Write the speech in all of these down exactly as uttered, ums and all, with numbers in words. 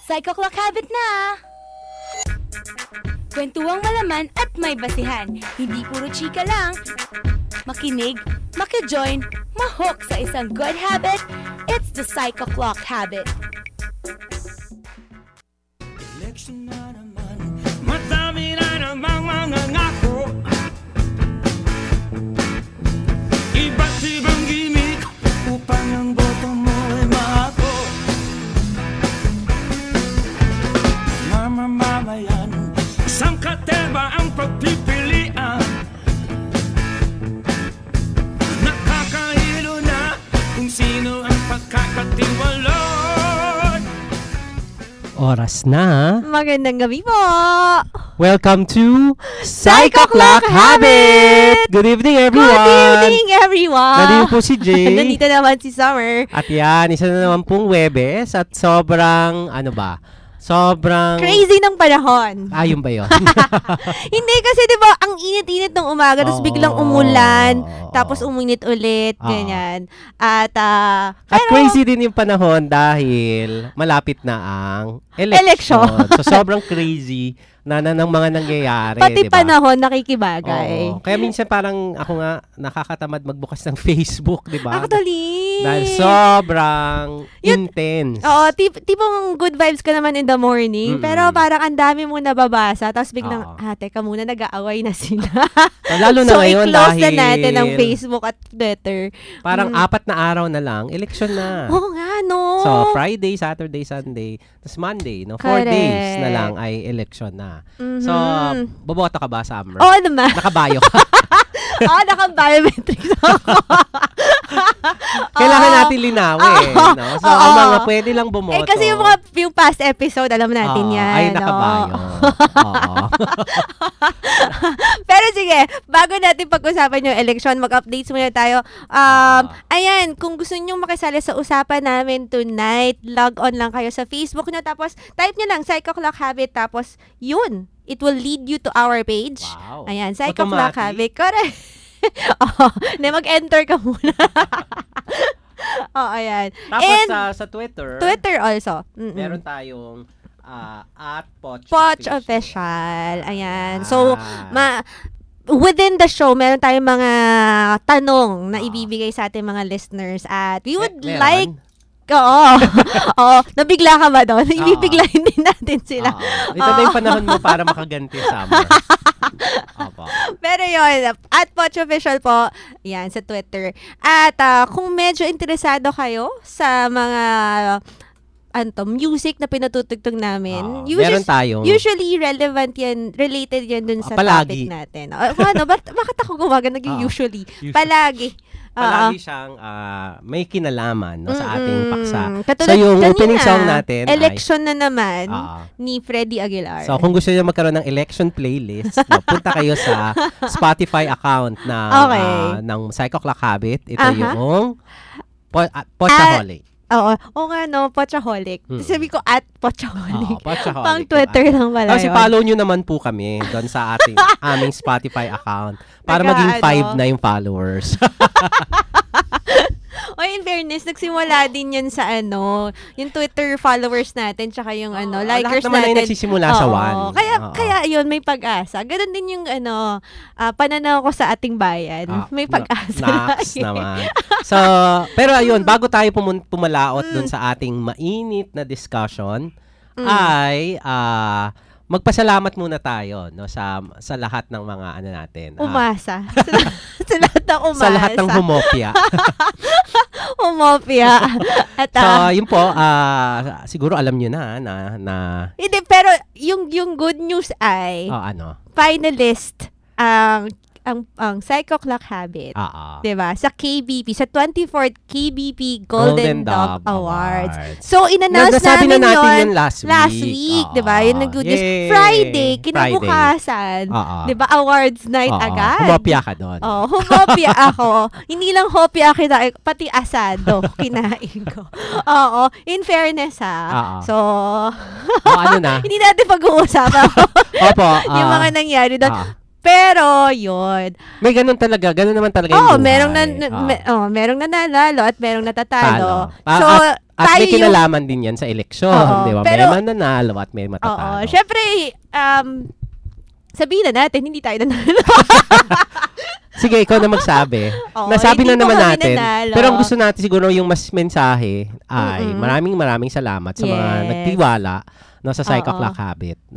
Psycho Clock Habit na! Kwentuang malaman at may basihan. Hindi puro chika lang. Makinig, makijoin, mahook sa isang good habit. It's the Psycho Clock Habit. Election na naman, madami na namang mga ngako. Iba't ibang gimmick upang ang boto mo ay maako. Mamamayan, isang kateba ang pagpipilian. Nakakahilo na kung sino ang pagkakatiwala. Oras na. Magandang gabi po! Welcome to Psycho Clock Habit! Good evening, everyone! Good evening, everyone! Nandito po si Jay. Nandito naman si Summer. At yan, isa na naman pong Webes at sobrang, ano ba, sobrang... Crazy ng panahon. Ah, yun ba yun? Hindi kasi di ba ang init-init ng umaga, tapos Oo. biglang umulan, tapos uminit ulit, Oo. ganyan. At, ah, At pero, crazy din yung panahon dahil malapit na ang election. Election. So, sobrang crazy na, na ng mga nangyayari, pati di ba? panahon nakikibagay. Oo. Kaya minsan parang ako nga nakakatamad magbukas ng Facebook, di ba? Actually. Dahil sobrang Yun- intense. Oo, tip, tipong good vibes ka naman in the morning, Mm-mm. pero parang ang dami mo nababasa, tapos biglang, Oo. ah, teka muna, nag-aaway na sila. So, lalo na so, ngayon i-close dahil na natin ang Facebook at Twitter. parang Mm. apat na araw na lang, election na. Oo nga, no? So, Friday, Saturday, Sunday, tapos Monday, no? Four Correct. days na lang ay election na. Mhm. So, boboto ka ba, Summer? Oo naman. Nakabayo ka. Oo, naka-biometrics ako. Kailangan Oo. natin linawin, no? So, Oo. ang mga pwede lang bumoto. Eh, kasi yung mga yung past episode, alam natin Oo, yan. ay no? nakabayo. Oo. Pero sige, bago natin pag-usapan yung election, mag-updates muna tayo. Um, ayan, kung gusto nyo makisali sa usapan namin tonight, log on lang kayo sa Facebook nyo, tapos type nyo lang, Psycho Clock Habit, tapos yun, it will lead you to our page. Wow. Ayan, Psycho Clock Automatic. Habit. Correct. Oo, na mag-enter ka muna. Oo, ayan. Tapos And sa, sa Twitter, Twitter also. Mm-mm. meron tayong ah, at Poch, Poch Official. Official. Ayan. So, Ah. ma within the show, meron tayong mga tanong na Ah. ibibigay sa ating mga listeners at we would Me- meron? like Oo. Oo. Nabigla ka ba doon? Ibibiglayin din natin sila. Oo. Ito na yung panahon mo para makaganti, Summer. Opo. Pero yun, at Poch Official po, yan, sa Twitter. At ah, kung medyo interesado kayo sa mga anto, music na pinatutugtog namin, Oo. usually, Meron tayong usually relevant yan, related yan dun sa Ah, palagi. topic natin. Uh, ano, ba't, bakit ako gumagan naging Oo. usually? Usually. Palagi. Oo. palagi siyang ah, may kinalaman no, sa ating Mm-mm. paksa. Katulad So yung kanina, opening song natin election na naman ay Oo. ni Freddie Aguilar. So kung gusto niyo magkaroon ng election playlist, no, punta kayo sa Spotify account ng Okay. ah, ng Psycho Clock Habit. Ito Aha. yung po- ah, Pochaholic. Oo. Oo nga, no? Pochaholic. Mm. Sabi ko, at Pochaholic. Oo, Pochaholic, Pang diba? Twitter lang pala Tapos yun. i-follow nyo naman po kami doon sa ating aming Spotify account para Nagka, maging five ano? na yung followers. O, in fairness, nagsimula din yun sa ano, yung Twitter followers natin, tsaka yung ano, Oo, likers lahat naman natin. ay nagsisimula sa Oo. one. Kaya, Oo. kaya yun, may pag-asa. Ganon din yung ano, ah, pananaw ko sa ating bayan. Ah, may na- pag-asa. Naks lagi. naman. So, pero ayun, bago tayo pumun- pumalaot dun sa ating mainit na discussion, Mm. ay ah, magpasalamat muna tayo no sa sa lahat ng mga ano natin. ah, Umasa. sa, sa lahat ng umasa. sa lahat ng humopia. Umopia. At, So, ah, yun po, ah, siguro alam nyo na na, na hindi, pero yung, yung good news ay, oh, ano. finalist ang ang ang Psycho Clock Habit. Ah, ah. 'Di ba? Sa K B P, sa twenty-fourth K B P Golden, Golden Dog, Dog Awards. Awards. So, in-announce Nasabi namin na natin yun yun last week. last week, Oo. 'di ba? Yung nag-good news. Yay! Friday, kinabukasan. Oo. 'Di ba? Awards night Oo. agad. Humopia ka doon. Oh, humopia ako. Hindi lang hopia kita, eh, pati asado kinain ko. Oo, in fairness ha. Oo. So, O, ano na? hindi natin pag-uusapan Opo. yung ah, mga nangyari doon. ah. Pero, yun. May ganun talaga. Ganun naman talaga Oo, yung buhay. merong, nan, Ah. me- oh, merong nananalo at merong natatalo. Talo. Ah, So, at, At tayo may yung- kinalaman din yan sa eleksyon, Oo, di ba? pero- may mananalo at may Oo. matatalo. Syempre, um, sabihin na natin, hindi tayo nanalo. Sige, ikaw na magsabi. Oo, Nasabi hindi na po naman kami natin. nanalo. Pero ang gusto natin siguro yung mas mensahe ay Mm-mm. maraming maraming salamat sa mga Yes. nagtiwala no, sa Psycho Oo. Clock Habit. No?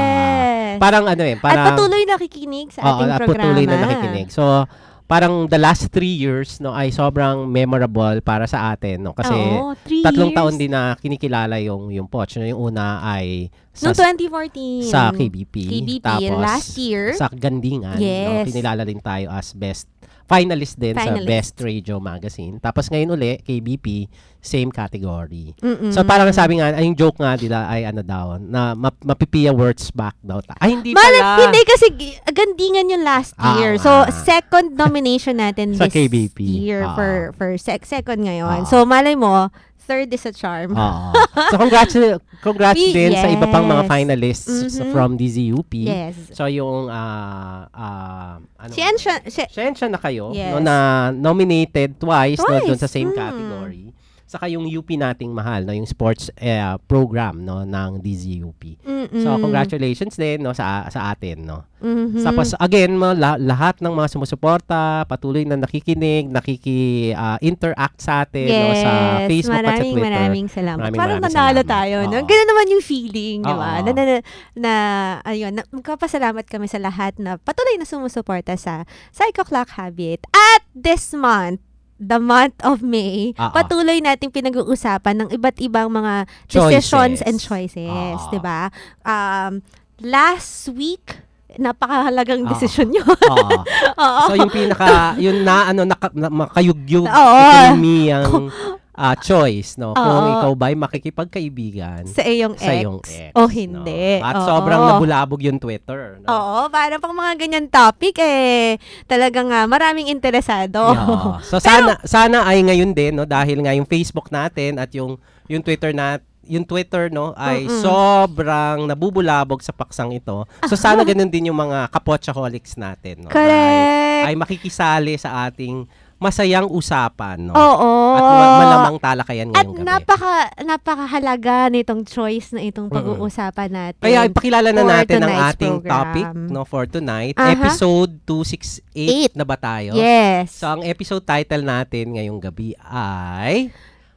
Yes. Ah, parang ano eh, At parang... patuloy nakikinig sa Oo, ating at programa. patuloy na nakikinig. So, parang the last three years no ay sobrang memorable para sa atin no kasi Oo, three tatlong years. taon din na kinikilala yung yung Poch. No, yung una ay sa, Noong twenty fourteen. sa K B P. K B P, Tapos, last year. sa Gandingan. Yes. No, kinilala din tayo as best finalist din sa Finalist. Best Radio Magazine. Tapos ngayon uli, K B P, same category. Mm-mm. So parang sabi nga, ay, yung joke nga nila ay ano daw, na map- mapipia words back daw. ta- Ay, hindi Mal- pala. hindi kasi gi- gandingan yung last Ah, year. nga. So, second nomination natin Sa this K B P. year Ah. for for sec- second ngayon. Ah. So, malay mo, third is a charm. Oo. So congrats congrats We- din sa iba pang mga yes. finalists Mhm. from D Z U P. Yes. So yung ah ah, ano Siyensya, siya- Siyensya na kayo Yes. no, na nominated twice, no Twice. doon sa same Mm. category. Saka yung U P nating mahal no yung sports eh, program no ng D Z U P. Mm-mm. So congratulations din no sa sa atin no. Mhm. Tapos again mo la- lahat ng mga sumusuporta, patuloy na nakikinig, nakiki-interact sa atin no sa Facebook at sa maraming, Twitter. Maraming salamat. Maraming Parang maraming nanalo salamat. tayo. No? Oo. Ganun naman yung feeling, di ba? Oo. Na, na, na, na, ayun, na, magpapasalamat kami sa lahat na patuloy na sumusuporta sa Psycho Clock Habit. At this month, the month of May, Oo. patuloy nating pinag-uusapan ng iba't ibang mga decisions Choices. and choices, Oo. di ba? Um, last week, napakahalagang Oo. desisyon yun. Oo. Oo. So yung pinaka yung na ano naka, na, makayugyug Oo. ekonomiyang ah, choice no kung Oo. ikaw ba ay makikipagkaibigan sa iyong sa ex. iyong ex. O hindi. No? At Oo. sobrang nabulabog yung Twitter. No? Oo, para pang mga ganyan topic eh talagang ah, maraming interesado. Yeah. So sana sana ay ngayon din no dahil nga yung Facebook natin at yung yung Twitter nat yung Twitter no ay Mm-mm. sobrang nabubulabog sa paksang ito. So sana ganun din yung mga kapochaholics natin no. Correct. Ay, ay makikisali sa ating masayang usapan no. Oo. At ma- malamang talakayan At ngayong gabi. napaka napakahalaga nitong choice na itong Mm-mm. pag-uusapan natin. Kaya pakilala na for natin ang tonight's ating program. topic no for tonight. Aha. Episode two sixty-eight Eight. na ba tayo? Yes. So ang episode title natin ngayong gabi ay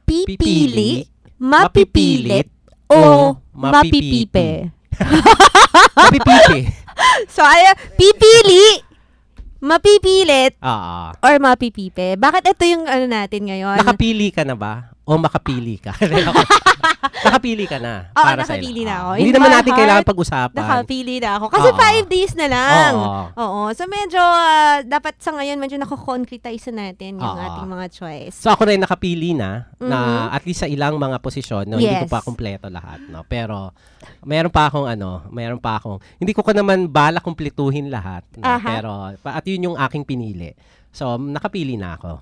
pipili, mapipilit, mapipilit, o mapipipi. mapipipe. Mapipipi. So, ay, pipili, mapipilit, Oo. or mapipipe. Bakit ito yung ano natin ngayon? Nakapili ka na ba? O makapili ka? Nakapili ka na. Oo, para sa nakapili na ako. Hindi In naman my natin heart, kailangan pag-usapan. Nakapili na ako. Kasi Oo. five days na lang. Oo. Oo. So, medyo, ah, dapat sa ngayon, medyo nako-concretize na natin yung Oo. ating mga choice. So ako rin nakapili na na Mhm. at least sa ilang mga posisyon no hindi ko Yes. pa kumpleto lahat no pero meron pa akong ano meron pa akong hindi ko ko naman bala kumpletuhin lahat no? Aha. pero pa- at yun yung aking pinili. So nakapili na ako.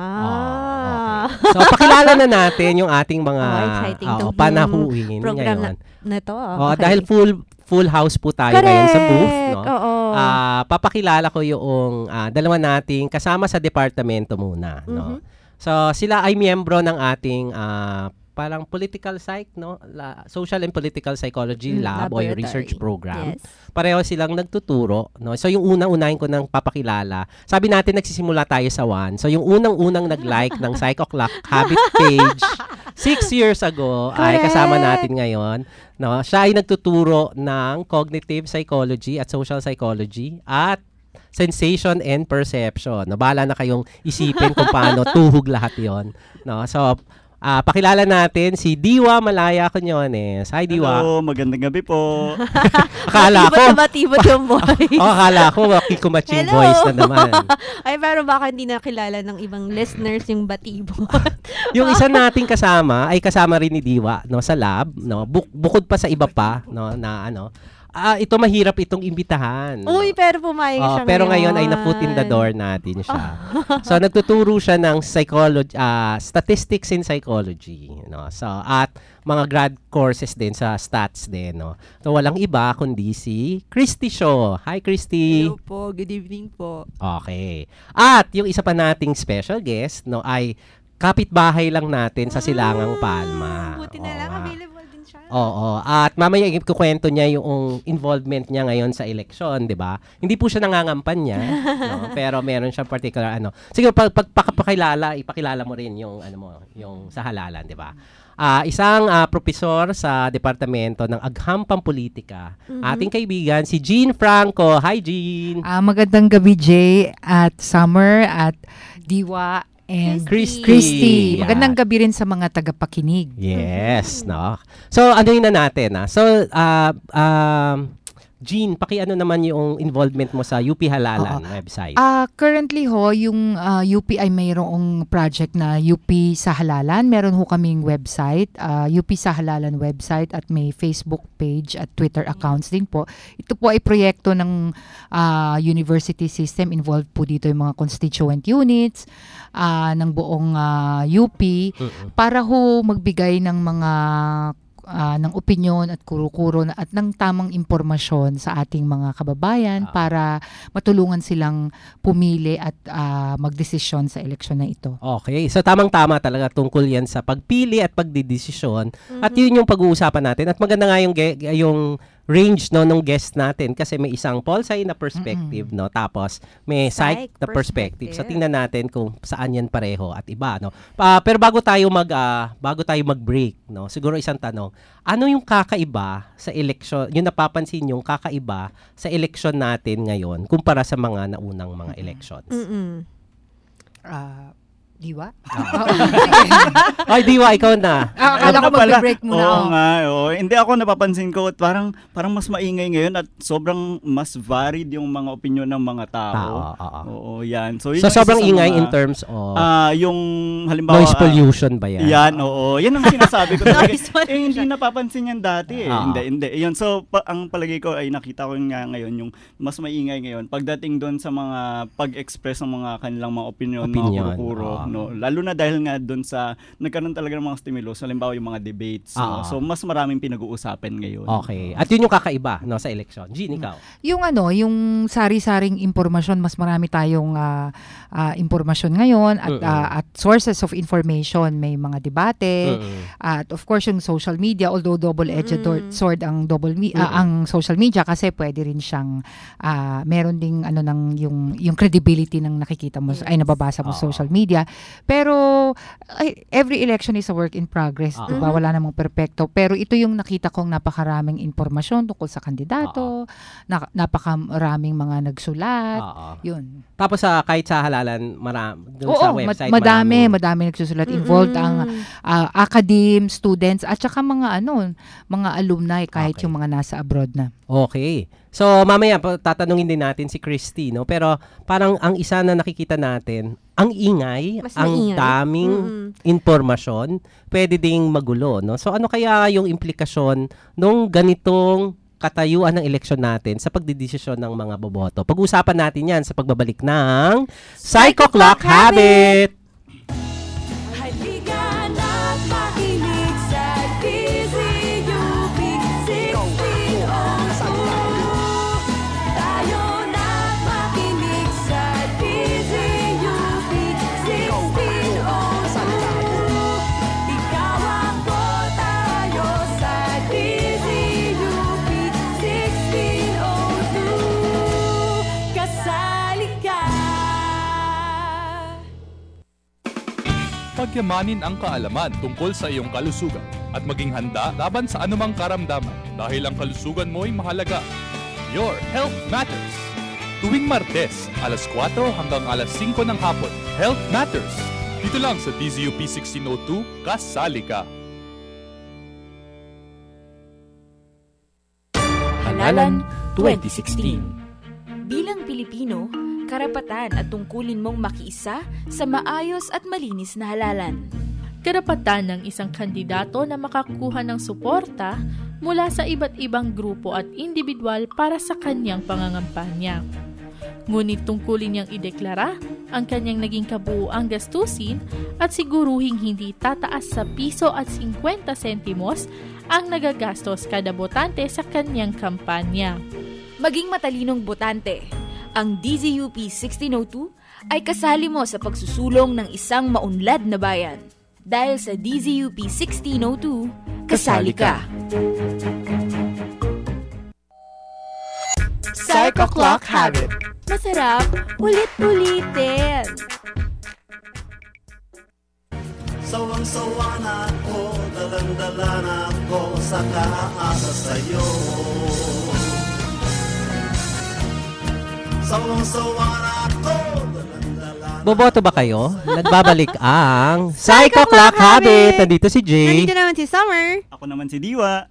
Ah. Okay. So pakilala na natin yung ating mga Oh, exciting oo, tong panahuin program ngayon. na to. Oo, Okay. dahil full full house po tayo ngayon sa booth no. Oo. Ah, papakilala ko yung ah, dalawa nating kasama sa departamento muna, no. Mhm. So sila ay miyembro ng ating ah, parang political psych, no, La- social and political psychology Mm, lab o yung laboratory. research program. Yes. Pareho silang nagtuturo, no. So yung unang-unahin ko nang papakilala. Sabi natin nagsisimula tayo sa one. So yung unang-unang nag-like ng Psycho Clock Habit page six years ago ay kasama Correct. natin ngayon. No, siya ay nagtuturo ng cognitive psychology at social psychology at sensation and perception. No, bahala na kayong isipin kung paano tuhog lahat 'yon. No, so ah, pakilala natin si Diwa Malaya Quiñones. Hi Diwa. Hello, magandang gabi po. Akala ko, Matibot na matibot yung voice. oh, akala ko makikumaching Hello. voice na naman. Ay, pero baka hindi nakilala ng ibang listeners yung batibo. Yung isa nating kasama ay kasama rin ni Diwa no sa lab, no. Buk- bukod pa sa iba pa, no, na ano. Ah, ito mahirap itong imbitahan. no? Uy, pero pumayag Oh, siya pero ngayon ay ngayon. na-foot in the door natin siya. So nagtuturo siya ng psychology, ah, statistics in psychology, no. So at mga grad courses din sa stats din, no. So walang iba kundi si Christy Shaw. Hi Christy. Hello po, good evening po. Okay. At yung isa pa nating special guest, no, ay kapitbahay lang natin sa Silangang Palma. Buti na Oo lang, nga. available din siya. Oo. At mamaya ikukwento niya yung involvement niya ngayon sa eleksyon, di ba? Hindi po siya nangangampanya, no? Pero meron siyang particular ano. Sige, pag pagpakilala, ipakilala mo rin yung ano mo, yung sa halalan, di ba? Ah, isang ah, propesor sa Departamento ng Agham Pampolitika. Ating kaibigan si Jean Franco. Hi Jean. Ah, magandang gabi, Jay, at Summer, at Diwa, and Christy. Christy. Yan. Magandang gabi rin sa mga tagapakinig. Yes, no. So ano yun na natin, ah. So ah um Jean, paki-ano naman yung involvement mo sa U P Halalan website. Ah, currently ho, yung ah, U P ay mayroong project na U P sa Halalan. Meron ho kaming website, ah, U P sa Halalan website, at may Facebook page at Twitter accounts din po. Ito po ay proyekto ng ah, university system. Involved po dito yung mga constituent units ah, ng buong ah, U P Mm-mm. para ho magbigay ng mga ah, ng opinyon at kuro-kuro na- at ng tamang impormasyon sa ating mga kababayan Ah. para matulungan silang pumili at ah, magdesisyon sa eleksyon na ito. Okay. So tamang-tama talaga tungkol yan sa pagpili at pagdidesisyon. At yun yung pag-uusapan natin. At maganda nga yung, ge- yung range no nung guest natin kasi may isang Polsci na perspective, no, tapos may psych, Psych na perspective. So perspective. tingnan natin kung saan yan pareho at iba, no. Pa, pero bago tayo mag ah, bago tayo mag-break, no, siguro isang tanong, ano yung kakaiba sa eleksyon, yung napapansin yung kakaiba sa eleksyon natin ngayon kumpara sa mga naunang mga elections? Mm-mm. Ah, Diwa? Ay, Diwa, ikaw na. Ah, akala Ano ko pala? mag-break muna. Oo oh. nga, oo. Hindi ako napapansin ko, parang parang mas maingay ngayon at sobrang mas varied yung mga opinion ng mga tao. Tao, oo. Oo, yan. So, yun So yung sobrang isa sa ingay mga, in terms of ah, yung halimbawa noise ah, pollution ba yan? Yan, oo. Yan ang sinasabi ko. talaga. Noise eh, hindi napapansin yan dati eh. Ah. Hindi, hindi. Yun, so, pa- ang palagay ko ay nakita ko nga ngayon yung mas maingay ngayon. Pagdating doon sa mga pag-express ng mga kanilang mga opinion, Opinion, mga kuro-kuro. ah. No? Lalo na dahil nga doon sa, nagkaroon talaga ng mga stimulus. Halimbawa yung mga debates. Ah. No? So, mas maraming pinag-uusapan ngayon. Okay. At yun yung kakaiba, no, sa election. Jean, ikaw. Yung ano, yung sari-saring impormasyon, mas marami tayong ah, ah, impormasyon ngayon at Mm-mm. ah, at sources of information, may mga debate, Mm-mm. at of course yung social media, although double-edged Mm. dor- sword ang double me- ah, Mm-mm. ang social media kasi pwede rin siyang ah, meron ding ano ng yung yung credibility ng nakikita mo ay nababasa mo sa Oo. social media. Pero ay, every election is a work in progress, Oo. 'di ba? Wala namang perpekto, pero ito yung nakita kong napakaraming impormasyon tungkol sa kandidato, na, napakaraming mga nagsulat. Oo. Yun. Tapos sa kahit sa halalan, maram, dun Oo, sa ma- website, madami, maraming- madami nagsusulat. Involved ang ah, academe, students, at saka mga ano, mga alumni kahit Okay. yung mga nasa abroad na. Okay. So, mamaya, pa- tatanungin din natin si Christy, no? Pero parang ang isa na nakikita natin, ang ingay, Mas ang maingay. daming Mm-mm. impormasyon, pwede ding magulo, no? So, ano kaya yung implikasyon nung ganitong katayuan ng eleksyon natin sa pagdidesisyon ng mga boboto? Pag-usapan natin yan sa pagbabalik ng Psycho Clock Habit! Halika na't makinig sa D Z U P sixteen oh two. Tayo na't makinig sa D Z U P sixteen oh two. Ikaw ako, tayo sa D Z U P sixteen oh two. Kasali ka. Pagyamanin ang kaalaman tungkol sa iyong kalusugan at maging handa laban sa anumang karamdaman dahil ang kalusugan mo ay mahalaga. Your Health Matters. Tuwing Martes, alas kwatro hanggang alas singko ng hapon, Health Matters. Dito lang sa D Z U P sixteen oh two, kasali ka. Halalan twenty sixteen. Bilang Pilipino, karapatan at tungkulin mong makiisa sa maayos at malinis na halalan. Karapatan ng isang kandidato na makakuha ng suporta mula sa iba't ibang grupo at individual para sa kanyang pangangampanya. Ngunit tungkulin niyang ideklara ang kanyang naging kabuuang gastusin at siguruhing hindi tataas sa piso at fifty sentimos ang nagagastos kada botante sa kanyang kampanya. Maging matalinong botante. Ang D Z U P sixteen oh two ay kasali mo sa pagsusulong ng isang maunlad na bayan. Dahil sa D Z U P sixteen oh two, kasali ka. Psycho Clock Habit. Masarap ulit-ulitin. Sawang-sawa na ako, dalang-dala na ako sa kaasa sa'yo. Sawang-sawa na ako, dalang-dala na Boboto ba kayo? Nagbabalik ang Psycho Clock Habit. Nandito si Jay. Nandito naman si Summer. Ako naman si Diwa.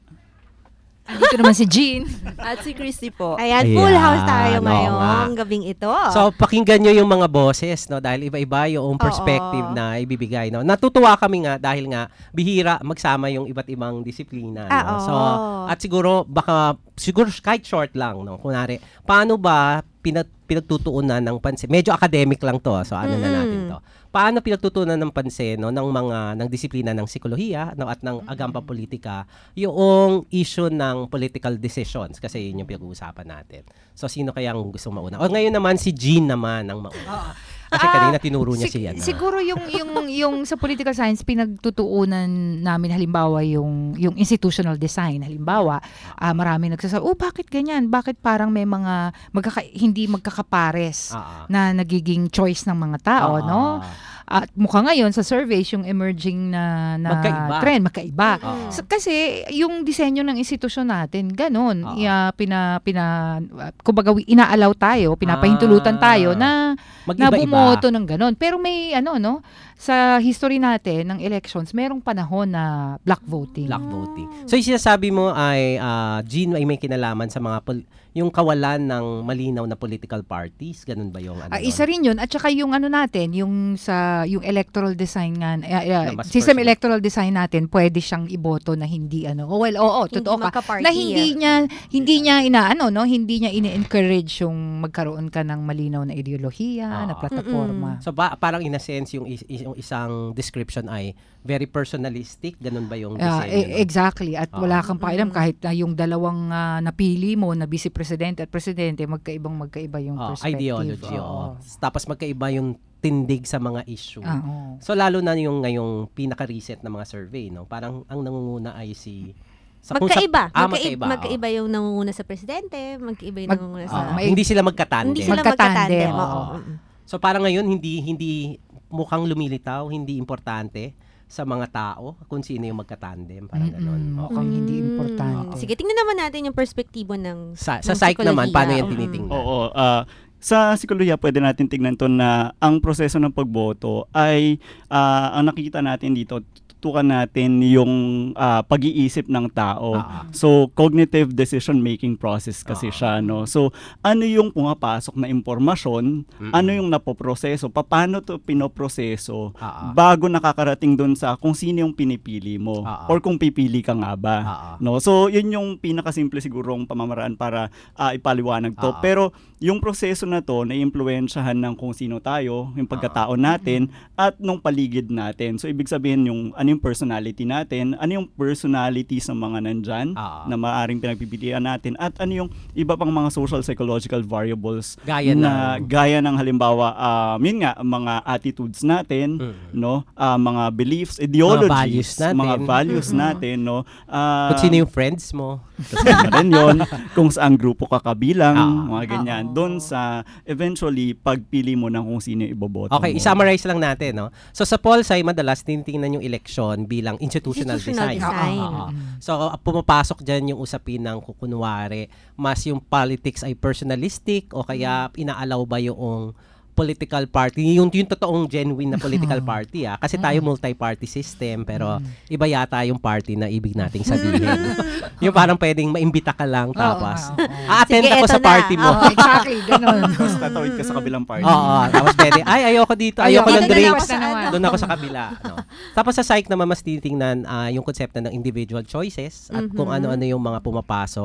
Dito naman si Jean. At si Christy po. Ayan, Ayan, full house tayo oo ngayong nga. gabing ito. So, pakinggan nyo yung mga boses, no? Dahil iba-iba yung perspective Oo. na ibibigay, no? Natutuwa kami nga dahil nga bihira magsama yung iba't ibang disiplina, no? Ah, oo. So, at siguro baka siguro kahit short lang, no? Kunwari, paano ba pinag pinagtutuunan ng pansin? Medyo academic lang to, so ano na Mm-mm. natin to. Paano pinagtutuunan ng pansin, no, ng mga ng disiplina ng psikolohiya, no, at ng agamba politika yung issue ng political decisions, kasi yun yung pinag-uusapan natin. So sino kaya ang gusto mauna? O ngayon naman si Jean naman ang mauna. Kasi Ah, kanina tinuro niya Sig- si ano. Siguro yung yung yung sa political science pinagtutuunan namin halimbawa yung yung institutional design halimbawa ah, marami nagsasabi, "Oh, bakit ganyan? Bakit parang may mga magkaka- hindi magkakapares Ah, ah. na nagiging choice ng mga tao, Ah, no?" ah. At mukha ngayon sa surveys yung emerging na, na Magkaiba. trend magkaiba. Ah, ah. So, kasi yung disenyo ng institusyon natin ganun. Ah. Yeah, pina pina kumbaga inaalaw tayo, pinapahintulutan Ah. tayo na na Mag-iba-iba. bumoto ng ganon. Pero may ano no, sa history natin ng elections, merong panahon na black voting. Black voting. So yung sinasabi mo ay ah, Jean ay may kinalaman sa mga pol- yung kawalan ng malinaw na political parties, ganun ba yung ano? Ah, nun? isa rin 'yun at saka yung ano natin, yung sa yung electoral design nga, eh, eh, Na mas system personal. electoral design natin, pwede siyang iboto na hindi ano. Oh, well, oo, Hindi totoo ka. magka-party, Na hindi niya hindi niya inaano no, hindi niya ini-encourage yung magkaroon ka ng malinaw na ideolohiya, Ah. na plataforma. So ba, parang in a sense yung, is- is- yung isang description ay very personalistic, ganun ba yung Ah, disenyo? e- no? exactly. At Ah. wala kang pakialam kahit na yung dalawang ah, napili mo na vice presidente at presidente, magkaibang magkaiba yung Ah, perspective. ideology, Oo. oo. Tapos magkaiba yung tindig sa mga issue. Ah, oo. So lalo na yung ngayong pinaka-recent na mga survey, no? Parang ang nangunguna ay si sa kung sa- Magkaiba. ah, magkaiba, magkaiba. magkaiba yung nangunguna sa presidente, magkaiba yung Mag- nangunguna oo. sa... Ah, hindi sila magkatandem. Hindi sila Magkatandem, magkatandem. oo. Oo. Mm. So parang ngayon hindi hindi mukhang lumilitaw, hindi importante sa mga tao kung sino yung magkatandem, parang Mm-mm, gano'n. Oo. mukhang hindi importante. Sige, tingnan naman natin yung perspektibo ng Sa sa ng psych naman, psikolohiya. paano yan Mm. tinitingnan? Oo, ah, sa psikolohiya pwede natin tignan to na ang proseso ng pagboto ay ah, ang nakikita natin dito, tutukan natin yung ah, pag-iisip ng tao. Ah. So cognitive decision making process kasi Ah. siya, no. So ano yung pumapasok na impormasyon, Mm-mm. ano yung napoproseso, paano to pinoproseso Ah, ah. bago nakakarating doon sa kung sino yung pinipili mo Ah, ah. or kung pipili ka nga ba. Ah, ah. No, so yun yung pinakasimple sigurong pamamaraan para ah, ipaliwanag to. Ah, ah. Pero yung proseso na to naiimpluwensyahan ng kung sino tayo, yung pagkatao natin at nung paligid natin. So ibig sabihin yung ano yung personality natin, ano yung personalities ng mga nandyan Ah, ah. na maaaring pinagpipilian natin at ano yung iba pang mga social psychological variables Gaya na ng- gaya ng halimbawa um, yun nga mga attitudes natin, Mm. no, ah, mga beliefs, ideologies, values natin. mga values natin, no. Ah, Kung sino yung friends mo. kasama rin yun. Kung saan grupo ka kabilang, Ah. mga ganyan. Doon sa, eventually, pagpili mo ng kung sino yung iboboto Okay, mo. i-summarize lang natin, no? So sa Polsci, madalas tinitingnan yung election bilang institutional, Institutional design. design. Oo, oo, oo. So uh, pumapasok dyan yung usapin ng kukunwari, mas yung politics ay personalistic o kaya inaalaw ba yung political party, yung, yung totoong genuine na political party, ah. Kasi tayo multi-party system, pero iba yata yung party na ibig nating sabihin. Yung parang pwedeng maimbita ka lang, tapos, Oo, oo, oo. a-attend Sige, ako eto sa na. party mo. Oh, exactly, ganun. Tapos tatawid ka sa kabilang party. Oo, tapos pwede, ay, ayoko dito, ayoko Ayoko ng dito, drinks. basta naman. Doon ako sa kabila. No? Tapos sa psych naman, mas tinitingnan ah, yung konsepto ng individual choices at kung ano-ano yung mga pumapasok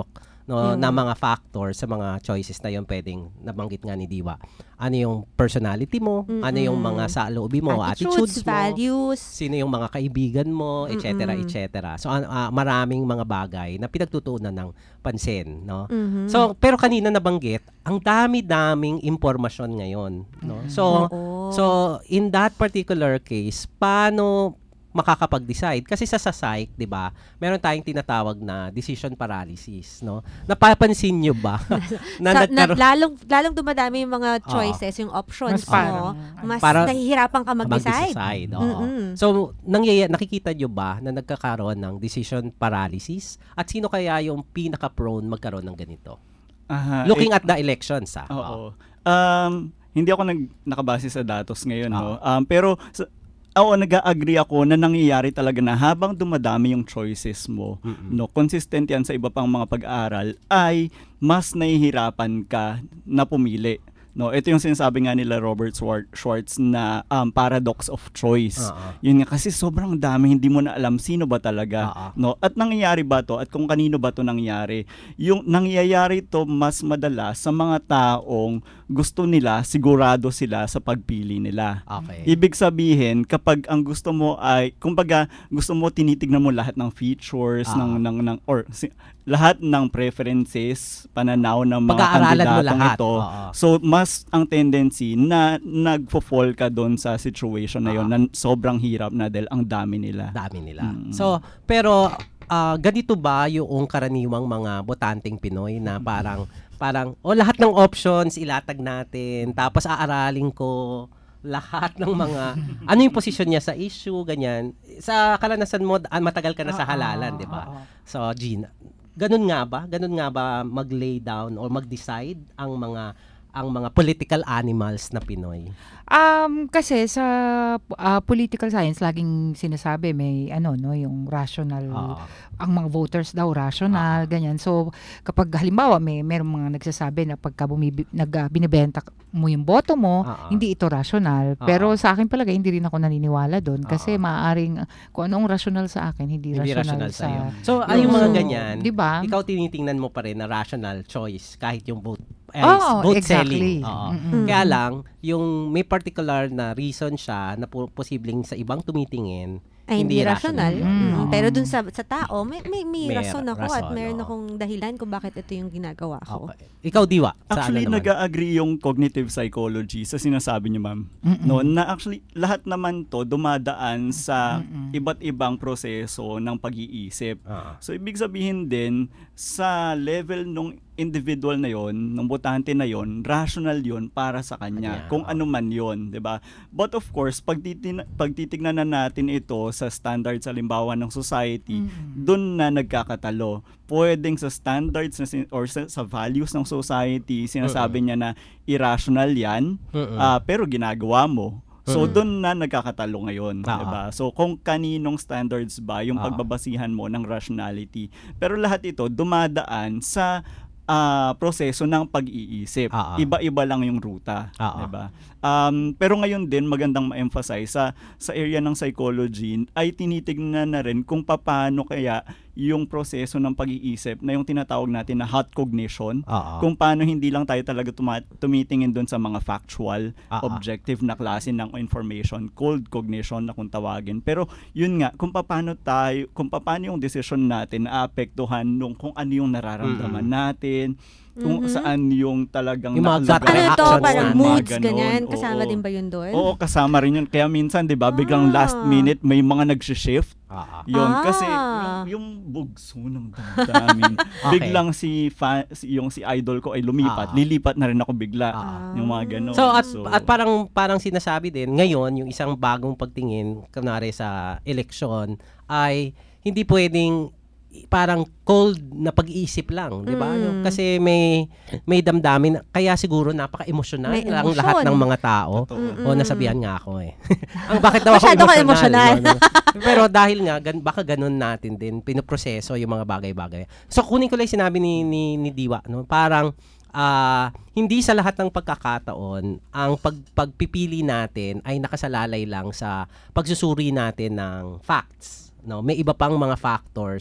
no, Mm. na mga factors sa mga choices na yon pwedeng nabanggit nga ni Diwa. Ano yung personality mo, Mm-mm. ano yung mga saloobin mo, Attitudes, attitudes mo, values. sino yung mga kaibigan mo, et cetera, et cetera. So an- ah, maraming mga bagay na pinagtutuunan ng pansin, no? Mhm. So pero kanina nabanggit, ang dami-daming impormasyon ngayon, no? So Oo. so in that particular case, paano makakapag-decide? Kasi sa sa psych, 'di ba? Meron tayong tinatawag na decision paralysis, no? Napapansin niyo ba na Sa- na, nagkaroon lalong lalong dumadami yung mga Oo. choices, yung options Mas parang- mo, mas Para- nahihirapan ka mag-decide. mag-decide, oo. Mm-mm. So, nangyaya, nakikita nyo ba na nagkakaroon ng decision paralysis? At sino kaya yung pinaka-prone magkaroon ng ganito? Aha, Looking eh, at the elections, ah. Oo. Um, hindi ako nag nakabase sa datos ngayon, no. Oo. Um, pero sa, oo, nag-agree ako na nangyayari talaga na habang dumadami yung choices mo, Mm-mm. no, consistent yan sa iba pang mga pag-aaral, ay mas nahihirapan ka na pumili. No, ito yung sinasabi nga nila Robert Swar- Schwartz na um, paradox of choice. Oo. Yun nga, kasi sobrang dami, hindi mo na alam sino ba talaga. Oo. No? At nangyayari ba to at kung kanino ba to nangyari? Yung nangyayari to mas madalas sa mga taong gusto nila, sigurado sila sa pagpili nila. Okay. Ibig sabihin, kapag ang gusto mo ay, kumbaga, gusto mo tinitignan mo lahat ng features Ah. ng ng ng or si, lahat ng preferences, pananaw ng mga Pag-aaralan mo kandidatong lahat. ito. Oo. So mas ang tendency na nagfo-fall ka doon sa situation na yon Ah. na sobrang hirap na dahil ang dami nila. Dami nila. Mm. So, pero ah, ganito ba yung karaniwang mga botanteng Pinoy na parang parang o lahat ng options ilatag natin tapos aaralin ko lahat ng mga ano yung posisyon niya sa issue, ganyan. Sa karanasan mo, ah, matagal ka na sa halalan, di ba? Oo. So, Gina, ganun nga ba? Ganun nga ba mag-lay down or mag-decide ang mga ang mga political animals na Pinoy? Um, kasi sa ah, political science, laging sinasabi may ano, no, yung rational, Oo. ang mga voters daw rational, ganyan. So, kapag halimbawa may merong mga nagsasabi na pagka bumibi, nag, ah, binibenta mo yung boto mo, Oo. hindi ito rational. Oo. Pero sa akin palagay, hindi rin ako naniniwala doon. Kasi Oo. maaaring, kung anong rational sa akin, hindi, Hindi rational, rational sa... sa'yo. So, ay yung mga So, ganyan, di ba? ikaw tinitingnan mo pa rin na rational choice kahit yung vote, eh, Oo, vote exactly. selling. Oo. Mm-mm. Kaya lang, yung may particular na reason siya na po, posibleng sa ibang tumitingin, Ay, hindi, rational. rational. Mm, Mm. Pero dun sa sa tao, may may, may, May rason ako at rason, meron oo. akong dahilan kung bakit ito yung ginagawa ko. Okay. Ikaw, Diwa, sa Actually, ano naman? nag-agree yung cognitive psychology sa sinasabi niyo, ma'am. Mm-mm. No, na actually lahat naman to dumadaan sa Mm-mm. iba't ibang proseso ng pag-iisip. Oo. So ibig sabihin din sa level nung individual na yon, ng botante na yon, rational yon para sa kanya, Kanya, kung oo. ano man yon, 'di ba? But of course, pag titin- pag titignan na natin ito sa standards halimbawa ng society, Mm-mm. doon na nagkakatalo. Pwedeng sa standards na sin- or sa, sa values ng society, sinasabi niya na irrational 'yan, Mm-mm. ah, pero ginagawa mo. So Mm. doon na nagkakatalo ngayon, Ah, 'di ba? So kung kaninong standards ba yung Ah. pagbabasihan mo ng rationality. Pero lahat ito dumadaan sa ah, proseso ng pag-iisip. Ah, ah. Iba-iba lang yung ruta, Ah, ah. 'di ba? Um, pero ngayon din magandang ma-emphasize sa sa area ng psychology ay tinitignan na rin kung paano kaya yung proseso ng pag-iisip na yung tinatawag natin na hot cognition, Oo. kung paano hindi lang tayo talaga tuma- tumitingin doon sa mga factual, Ah, ah. objective na klase ng information, cold cognition na kung tawagin. Pero yun nga, kung paano tayo, kung paano yung decision natin na apektuhan nung kung ano yung nararamdaman natin, kung Mhm. saan yung talagang Yung mga nakalagay- gut Ano to, reactions parang na, mga moods, ganon. ganyan. Kasama Oo. din ba yun doon? Oo, kasama rin yun. Kaya minsan, di ba, biglang Ah. last minute may mga nag-shift. Oo. Yun, Ah. kasi yung, yung bugso ng damdamin. Biglang si, fa- si yung si idol ko ay lumipat, Ah. lilipat na rin ako bigla. Ah. Yung mga ganon. So at at parang parang sinasabi din ngayon yung isang bagong pagtingin kunwari sa eleksyon ay hindi pwedeng parang cold na pag-iisip lang, 'di ba? Ano? Mm. Kasi may may damdamin kaya siguro napaka-emosyonal May lang emosyon. lahat ng mga tao. Totoo. O nasabihan nga ako eh. Ang bakit daw ako Masyado ka emosyonal? emosyonal. no, no. Pero dahil nga gan, baka ganun natin din pinoproseso yung mga bagay-bagay. So kunin ko lang yung sinabi ni ni, ni Diwa, no? Parang ah, hindi sa lahat ng pagkakataon ang pag, pagpipili natin ay nakasalalay lang sa pagsusuri natin ng facts, no? May iba pang mga factors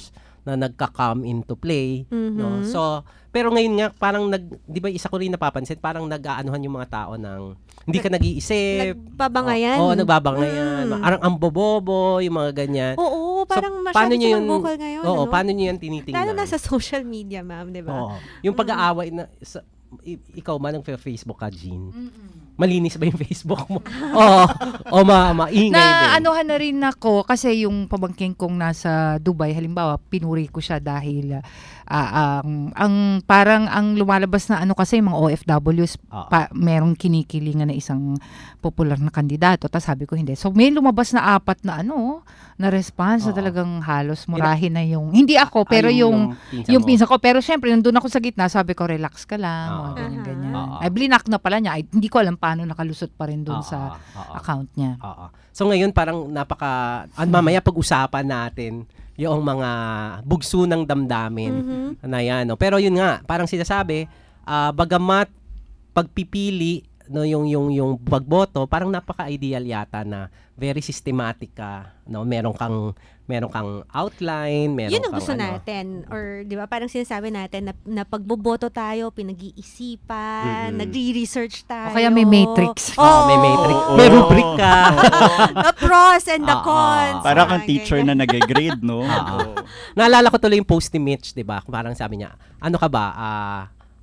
na nagka-come into play, Mhm. no? So, pero ngayon nga parang nag 'di ba isa ko rin napapansin, parang nag-aanuhan yung mga tao ng hindi ka nag-iisip. Nagbabangayan. Oo, oh, nagbabangayan. Mm. Parang ang bobobo, yung mga ganyan. Oo, parang So, masyado paano nyo silang yun- vocal ngayon. Oo, ano? paano niyo yan tinitingnan? Lalo na sa social media, ma'am, di ba? Oo. Yung pag-aaway na sa, i- ikaw man ng Facebook ka, Jean. Malinis ba yung Facebook mo? Oo. O ma maingay din. Na anuhan na rin ako kasi yung pamangkin kong nasa Dubai, halimbawa, pinuri ko siya dahil ah, ang, ang parang ang lumalabas na ano kasi mga O F Ws, Oo. pa, merong kinikilingan na isang popular na kandidato. Tapos sabi ko hindi. So may lumabas na apat na ano, na response na Oo. talagang halos murahin na yung, hindi ako, pero Ay, yung, pinsan yung mo. pinsan ko. Pero syempre, nandun ako sa gitna, sabi ko, relax ka lang, Oo. mga ganyan-ganyan. Oo. Ay, blinak na pala niya. Ay, hindi ko alam paano nakalusot pa rin dun Oo, sa oo. account niya. Oo. So ngayon parang napaka an mamaya pag-usapan natin yung mga bugso ng damdamin Mhm. na yan, no. Pero yun nga, parang sinasabi, ah, bagamat pagpipili no yung yung yung pagboto, parang napaka-ideal yata na very systematic ka, no. Meron kang meron kang outline, meron Yun ang kang gusto ano. natin. Or, di ba, parang sinasabi natin na, na pagboboto tayo, pinag-iisipan, Mm-mm. nagre-research tayo. O kaya may matrix. Oo. Ah, may matrix. Oo. May rubric ka. The pros and the Ah, ah. cons. Para mga kang teacher ganyan. na nag-grade, no? Oo. Oo. Naalala ko tuloy yung post ni Mitch, 'di ba? Parang sabi niya, ano ka ba? Ah,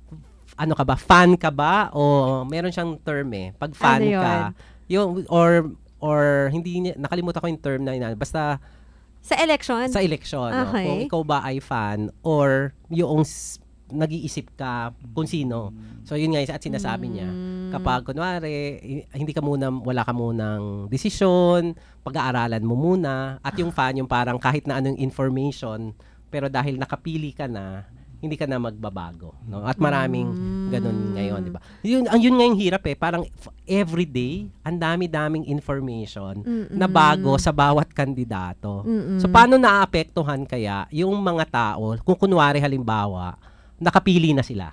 ano ka ba? Fan ka ba? O meron siyang term eh. Pag fan Ano yun? ka, yung or or hindi niya nakalimutan ko yung term na ina. Basta Sa election? sa election, no? Okay. Kung ikaw ba ay fan or yung s- nag-iisip ka kung sino. So yun nga at sinasabi niya. Mm. Kapag kunwari hi- hindi ka muna wala ka munang desisyon, pag-aaralan mo muna at yung fan yung parang kahit na anong information pero dahil nakapili ka na hindi ka na magbabago, no? At maraming ganun ngayon, di ba? Yun ang yun nga yung hirap eh, parang f- everyday ang dami-daming information Mm-mm. na bago sa bawat kandidato. Mm-mm. So paano naaapektuhan kaya yung mga tao kung kunwari halimbawa nakapili na sila.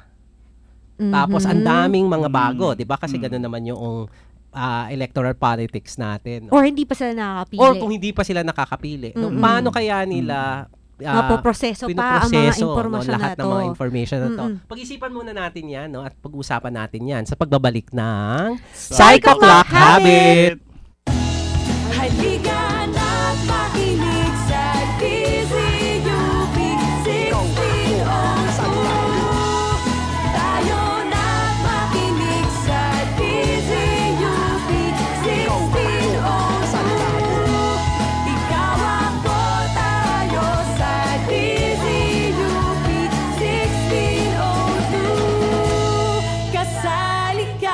Mhm. Tapos ang daming mga Mm. bago, 'di ba? Kasi Mm. ganoon naman yung ah, electoral politics natin. Or hindi pa sila nakakapili. Or kung hindi pa sila nakakapili. No, Mm-mm. paano kaya nila ah, Mapoproseso pa ang mga pinoproseso, impormasyon no, lahat na ng to. mga information na to. Mm-mm. Pag-isipan muna natin 'yan, no, at pag-usapan natin 'yan sa pagbabalik ng Psycho Clock Habit. Halika na't makinig sa D Z U P sixteen oh two. Tayo na't makinig sa D Z U P sixteen oh two. Ikaw ako tayo sa D Z U P sixteen oh two. Kasali ka.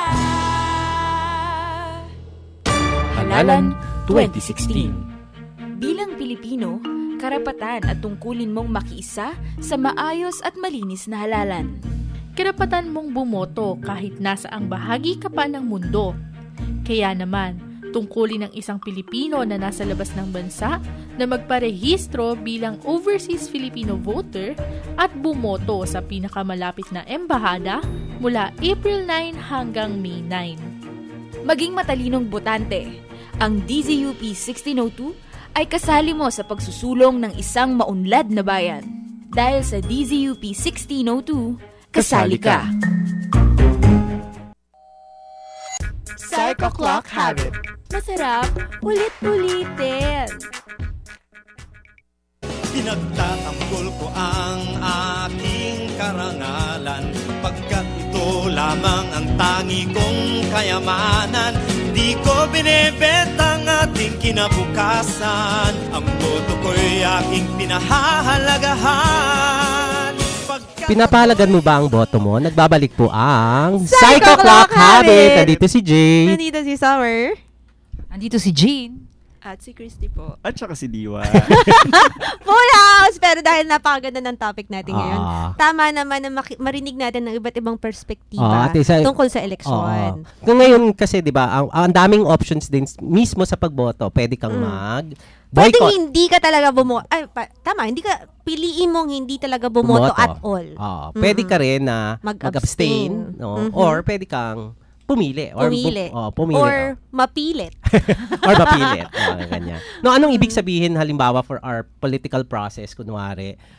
Halalan twenty sixteen. Bilang Pilipino, karapatan at tungkulin mong makiisa sa maayos at malinis na halalan. Karapatan mong bumoto kahit nasa ang bahagi ka pa ng mundo. Kaya naman, tungkulin ng isang Pilipino na nasa labas ng bansa na magparehistro bilang Overseas Filipino Voter at bumoto sa pinakamalapit na embahada mula April nine hanggang May nine. Maging matalinong botante, ang D Z U P sixteen oh two ay kasali mo sa pagsusulong ng isang maunlad na bayan. Dahil sa D Z U P sixteen oh two, kasali ka. Psycho Clock Habit. Masarap, ulit-ulitin. Pinagtatanggol ko ang aking karangalan Pagkat ito lamang ang tangi kong kayamanan Di ko binibenta ang ating kinabukasan Ang boto ko'y aking pinahahalagahan Pagkat Pinapahalagan mo ba ang boto mo? Nagbabalik po ang Psycho Clock Habit. Nandito si Jay. Nandito si Summer. Andito si Jean. At si Christy po. At saka si Diwa. Full house! Pero dahil napakaganda ng topic natin ngayon, Ah. tama naman na maki- marinig natin ng iba't ibang perspektiba Ah, ate, sa- tungkol sa eleksyon. Oo. Kung ngayon kasi 'di ba, ang, ang daming options din mismo sa pagboto. Pwede kang Mm. mag Pwede boycott. hindi ka talaga bumoto. Ay, pa- tama, hindi ka, piliin mong hindi talaga bumoto, Bumoto. at all. Oo. Pwede Mm-mm. ka rin na Mag-abstain. mag-abstain, no? Mhm. Or pwede kang pumili or bu- Pumili. oh, pumili Or ka. mapilit. or mapilit. Oh, ganyan. No, anong ibig sabihin halimbawa for our political process kunwari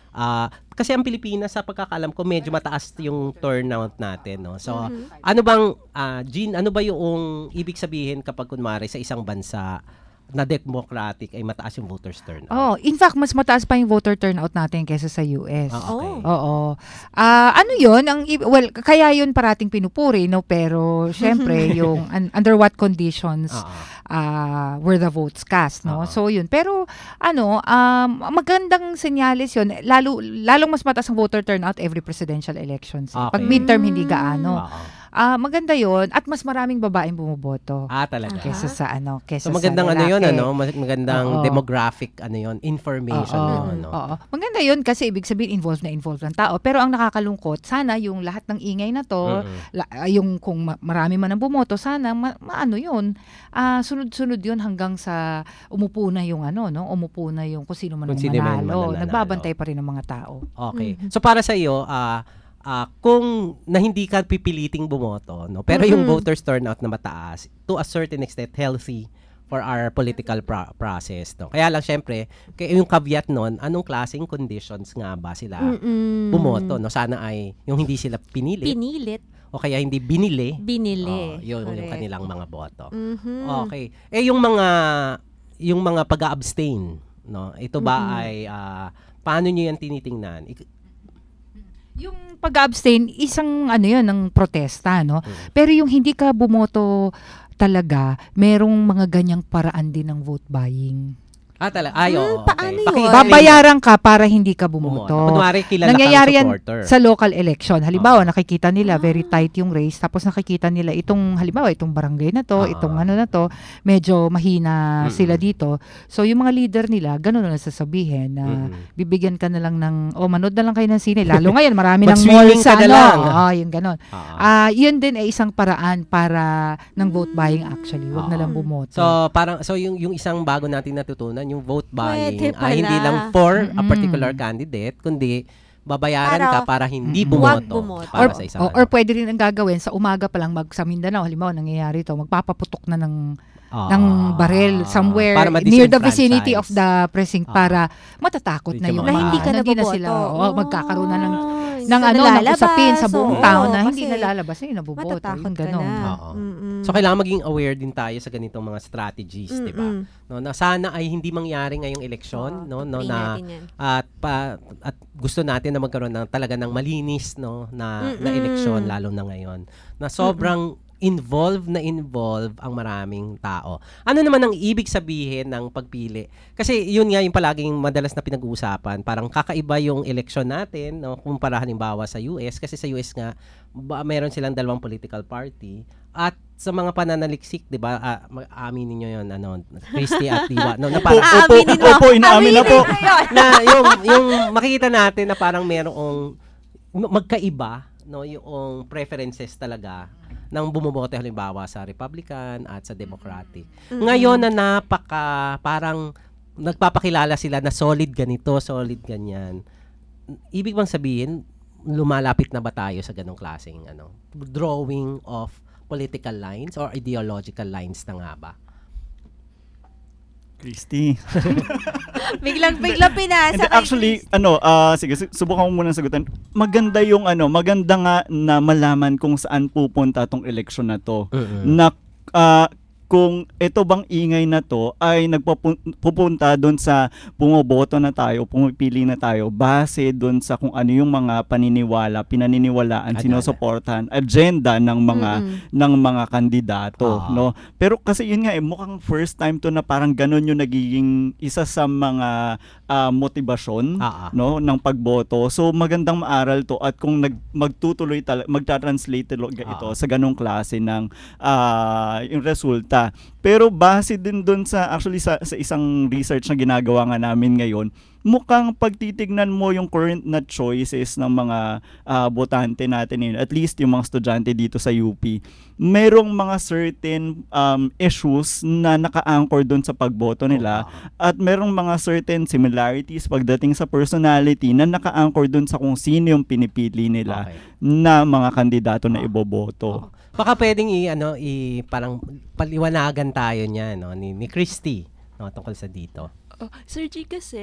Ah, kasi ang Pilipinas, sa pagkakaalam ko, medyo mataas yung turnout natin, no? So, Mhm. ano bang, ah, Jean, ano ba yung ibig sabihin kapag kunwari sa isang bansa na democratic ay mataas yung voters turnout? Oh, in fact, mas mataas pa yung voter turnout natin kaysa sa U S. Ah, okay. Oo. Ah, ano 'yun? Ang i- well, kaya 'yun parating pinupuri, no, pero syempre yung un- under what conditions ah were the votes cast, no? So 'yun. Pero ano, um magandang senyales 'yun. Lalo lalong mas mataas ang voter turnout every presidential elections. Okay. Pag midterm hindi gaano. Oo. Ah, maganda 'yon at mas maraming babaeng bumoboto. Ah, talaga. Kaysa sa ano, kaysa So magandang sa ano 'yun, lalaki. ano, Mag- magandang Oo. demographic ano 'yun, information Oo, 'yun, no. oo. Maganda 'yun kasi ibig sabihin involved na involved ang tao. Pero ang nakakalungkot, sana yung lahat ng ingay na to, Mm-mm. la- ah, yung kung ma- marami man ang bumoto, sana ma- maano 'yun. Ah, sunod-sunod 'yun hanggang sa umupo na yung ano, no? Umupo na yung kung sino man ang Kung sino man manalo. mananalo. Nagbabantay pa rin ng mga tao. Okay. So para sa iyo, ah ah, kung na hindi ka pipiliting bumoto, no, pero yung Mm-mm. voters turnout na mataas, to a certain extent healthy for our political pro- process, no. Kaya lang syempre, kaya yung caveat nun, anong klaseng conditions nga ba sila Mm-mm. bumoto, no? Sana ay yung hindi sila pinilit, Pinilit. o kaya hindi binili. Binili. Oh, yun yung Correct. kanilang mga boto. Mhm. Okay. Eh yung mga yung mga pag-abstain, no? Ito ba Mm-mm. ay ah, paano niyo yan tinitingnan? Ik- Yung pag-abstain, isang ano yun, ng protesta, no? Pero yung hindi ka bumoto talaga, merong mga ganyang paraan din ng vote buying. Ah, talaga. Ay, oo. paano okay. yun? Babayaran ka para hindi ka bumoto. Bumoto. Kunwari, kilala Nangyayari kang yan supporter. sa local election. Halimbawa, nakikita nila very tight yung race, tapos nakikita nila itong, halimbawa, itong barangay na to, itong ano na to, medyo mahina Mm-mm. sila dito. So, yung mga leader nila, ganun na sasabihin na Mm-mm. bibigyan ka na lang ng, oh, manood na lang kayo ng sine. Lalo ngayon, marami ng Mag-swimming malls sa ka na ano. lang. Oo, yung ganun. Oo. Ah, yun din ay isang paraan para ng vote buying actually. Huwag na lang bumoto. So, parang, so yung, yung isang bago natin natutunan, yung vote buying, Pwede ay hindi pala. lang for a Mm-mm. particular candidate, kundi babayaran Para- ka para hindi Mm-mm. bumoto. Huwag bumoto. Para or, sa isang or, or pwede rin ang gagawin sa umaga pa lang mag sa Mindanao, halimbawa nangyayari to, magpapaputok na ng Ah, ng barel somewhere para near the vicinity ma-disenfranchise. of the precinct Ah. para matatakot Hindi na ka yung Na hindi mga- ka na hindi bumoto. sila oo, magkakaroon na ng Ah, ng hindi ano, ka ng nalalabas. usapin sa buong Oo, town na hindi kasi nalalabas, hindi naboboto. matatakot Yung ka ganon. na. Oo. Mm-mm. So, kailangan maging aware din tayo sa ganitong mga strategies, di ba? Mm-mm. No, na sana ay hindi mangyari ngayong eleksyon, no, no, Pray na natin yan. at pa, at gusto natin na magkaroon ng talaga ng malinis, no, na na Mm-mm. eleksyon lalo na ngayon. Na sobrang involved na involved ang maraming tao. Ano naman ang ibig sabihin ng pagpili? Kasi yun nga yung palaging madalas na pinag-uusapan. Parang kakaiba yung eleksyon natin, no, kumpara halimbawa sa U S. Kasi sa U S nga, ba, meron silang dalawang political party. At sa mga pananaliksik, di ba, ah, mag- aminin nyo yun, ano, Christy at Diwa. No, na parang, Opo, Aminin mo. opo, inaamin na po. Aminin mo yun. na yung, yung makikita natin na parang merong magkaiba, no, yung preferences talaga ng bumuboto halimbawa sa Republican at sa Democratic. Ngayon na napaka parang nagpapakilala sila na solid ganito, solid ganyan. Ibig bang sabihin lumalapit na ba tayo sa ganong klaseng ano, drawing of political lines or ideological lines na nga ba? Christy. Biglang, biglang pinasa And kay actually, ano, ah sige, su- subukan ko muna sagutan. Maganda yung ano, maganda nga na malaman kung saan pupunta tong eleksyon na to. Mm-mm. Na ah, kung ito bang ingay na to ay nagpupunta doon sa bumoboto na tayo, pumipili na tayo base doon sa kung ano yung mga paniniwala, pinaniniwalaan, Agenda. sinusuportahan, agenda ng mga Mm-mm. ng mga kandidato, Ah. no? Pero kasi yun nga eh, mukhang first time to na parang ganun yung nagiging isa sa mga ah, motibasyon, Ah, ah. no, ng pagboto. So magandang maaral to at kung nag magtutuloy talaga, magta-translate talaga ito Ah. sa ganung klase ng ah, yung resulta. Pero base din doon sa actually sa, sa isang research na ginagawa nga namin ngayon, mukhang pagtitignan mo yung current na choices ng mga ah, botante natin, eh, at least yung mga estudyante dito sa U P, merong mga certain um, issues na naka-anchor doon sa pagboto nila at merong mga certain similarities pagdating sa personality na naka-anchor doon sa kung sino yung pinipili nila Okay. na mga kandidato na iboboto. Baka pwedeng i ano i parang paliwanagan tayo niya no ni, ni Christy no tungkol sa dito. Oh, Sir G, kasi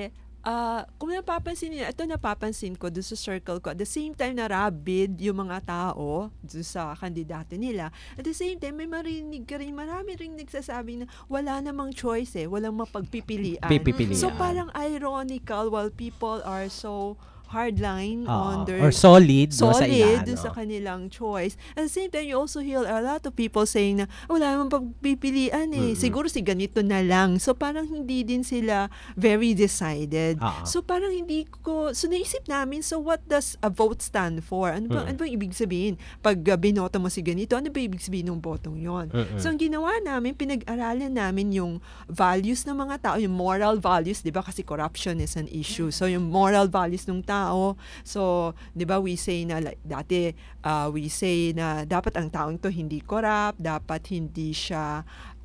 Ah, kung napapansin niyo, ito napapansin ko doon sa circle ko. At the same time na rabid yung mga tao doon sa kandidato nila. At the same time, may marinig ka rin, marami rin nagsasabing na wala namang choice eh, walang mapagpipilian. Pipilian. So parang ironical while people are so hardline Oo. on their Or solid, no, sa solid ilan, dun no? sa kanilang choice. At the same time, you also hear a lot of people saying na wala namang pagpipilian eh. Mm-mm. Siguro si ganito na lang. So parang hindi din sila very decided. Oo. So parang hindi ko, so naisip namin, so what does a vote stand for? Ano ba, Mm-mm. ano ba ibig sabihin? Pag uh, binoto mo si ganito, ano ba ibig sabihin ng botong yon? Mm-mm. So ang ginawa namin, pinag-aralan namin yung values ng mga tao, yung moral values, di ba? Kasi corruption is an issue. So yung moral values ng tao, so, di ba, we say na, like, dati, uh, we say na dapat ang taong to hindi corrupt, dapat hindi siya,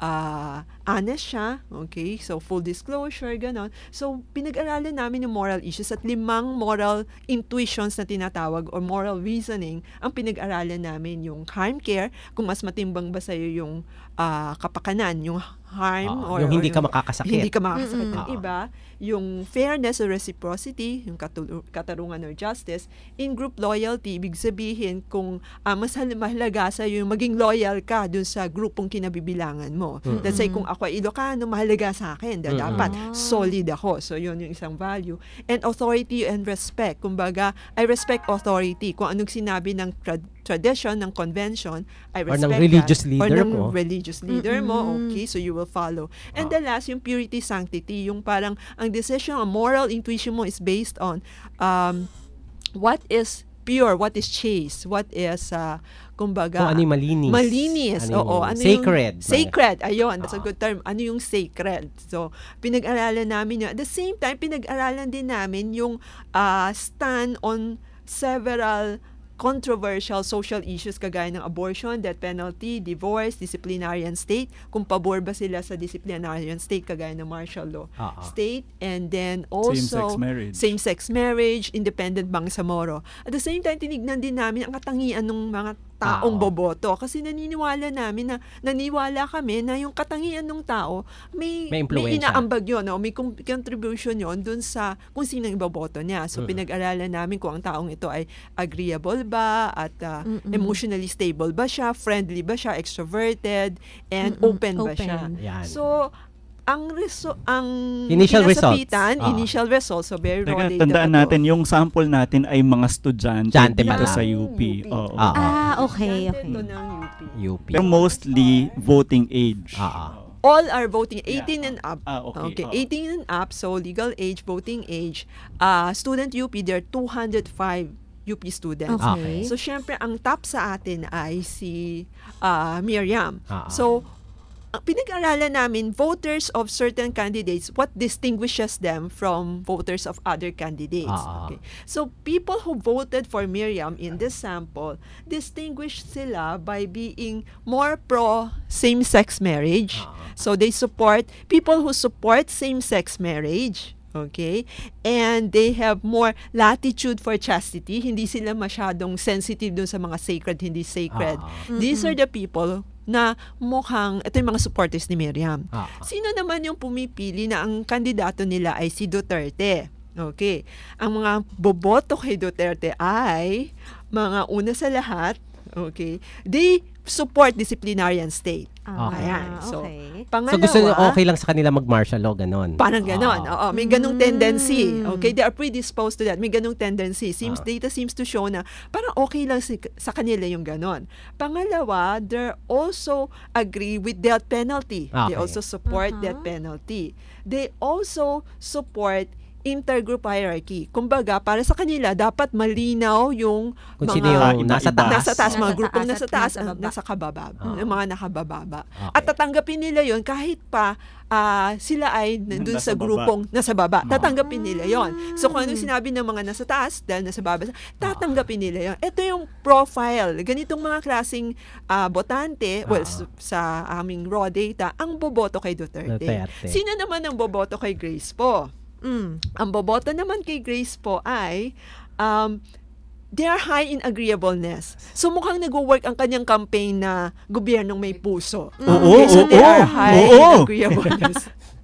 uh, honest siya, okay? So, full disclosure, ganon. So, pinag-aralan namin yung moral issues at limang moral intuitions na tinatawag or moral reasoning ang pinag-aralan namin yung harm care, kung mas matimbang ba sa'yo yung uh, kapakanan, yung harm Oo, or yung hindi or ka makakasakit. Hindi ka makakasakit ng Mm-mm. iba, yung fairness or reciprocity, yung katul- katarungan or justice, in group loyalty, ibig sabihin kung uh, mas hal- mahalaga sa yung maging loyal ka dun sa grupong kinabibilangan mo. Mm-mm. Let's say kung ako ay Ilocano, mahalaga sa akin, da- Mm-mm. dapat Ah. solid ako. So yun yung isang value. And authority and respect. Kumbaga, I respect authority. Kung anong sinabi ng trad- tradition, ng convention, I Or respect ng religious that. leader Or ng mo. religious leader mo, Mm-mm. okay, so you will follow. And Ah. the last, yung purity, sanctity, yung parang, ang decision, ang moral intuition mo is based on um, what is pure, what is chaste, what is, uh, kumbaga, Kung ano yung malinis. malinis, Ano yung oo. Ano sacred. Yung, sacred, ayun, that's a Ah. good term. Ano yung sacred? So, pinag-aralan namin yun. At the same time, pinag-aralan din namin yung uh, stand on several controversial social issues kagaya ng abortion, death penalty, divorce, disciplinarian state, kung pabor ba sila sa disciplinarian state kagaya ng martial law Ah, ah. state, and then also Same-sex marriage. same-sex marriage, independent bangsamoro. At the same time, tinignan din namin ang katangian ng mga taong Tao. boboto kasi naniniwala namin na naniwala kami na yung katangian ng tao may May impluwensya. inaambag yun, no? May com- contribution yon dun sa kung sino ang iboboto niya. So Mm. pinag-aralan namin kung ang taong ito ay agreeable ba at uh, Mm-mm. emotionally stable ba siya, friendly ba siya, extroverted, and Mm-mm. open ba Open. siya. Yan. So ang reso- ang Initial kinasapitan, results. Ah. initial results, so very raw Teka, data tandaan pa to. natin, yung sample natin ay mga estudyante Estudyante dito pa lang. sa U P. Oo. Ah, Ah, okay, Estudyante okay. to ng U P. U P. Pero mostly voting age. Ah, ah. All are voting eighteen and up. Ah, okay. Oo. eighteen and up, so legal age, voting age. Uh, student U P, there are two hundred five U P students. Okay. So, syempre, ang top sa atin ay si uh, Miriam. Ah, ah. So, ang pinag-aralan namin, voters of certain candidates, what distinguishes them from voters of other candidates. Ah, ah. Okay. So, people who voted for Miriam in this sample, distinguished sila by being more pro same-sex marriage. Ah. So, they support, people who support same-sex marriage, okay? And they have more latitude for chastity. Hindi sila masyadong sensitive dun sa mga sacred, hindi sacred. Ah. These are the people na mukhang, ito yung mga supporters ni Miriam. Ah. Sino naman yung pumipili na ang kandidato nila ay si Duterte? Okay. Ang mga boboto kay Duterte ay mga una sa lahat, okay, they support disciplinarian state. Ah, Ayan. So, okay. pangalawa, So gusto nyo okay lang sa kanila mag-martial law, ganon? parang ganon. Ah. Oo, may ganong tendency. Mm. Okay, they are predisposed to that. May ganong tendency. Seems Ah. data seems to show na parang okay lang si, sa kanila yung ganon. Pangalawa, they also agree with death penalty. They Okay. also support Uh-huh. death penalty. They also support intergroup hierarchy. Kumbaga, para sa kanila, dapat malinaw yung Kung mga sino yung Iba-iba. nasa taas. nasa taas, mga Nasa grupong taas nasa at taas, nasa at baba. nasa kabababa, Ah. yung mga nakabababa. Okay. At tatanggapin nila yon kahit pa ah, sila ay nandun Nasa sa baba. grupong nasa baba. Ah. Tatanggapin nila yon. So kung anong sinabi ng mga nasa taas, dahil nasa baba, tatanggapin nila yon. Ito yung profile. Ganitong mga klaseng ah, botante, well, Ah. s- sa aming raw data, ang boboto kay Duterte. Duterte. Sino naman ang boboto kay Grace po? Mm. Ang boboto naman kay Grace po ay um, they are high in agreeableness. So mukhang nag-work ang kanyang campaign na gobyernong may puso. Oo, Okay, so oo, they are high oo. in agreeableness.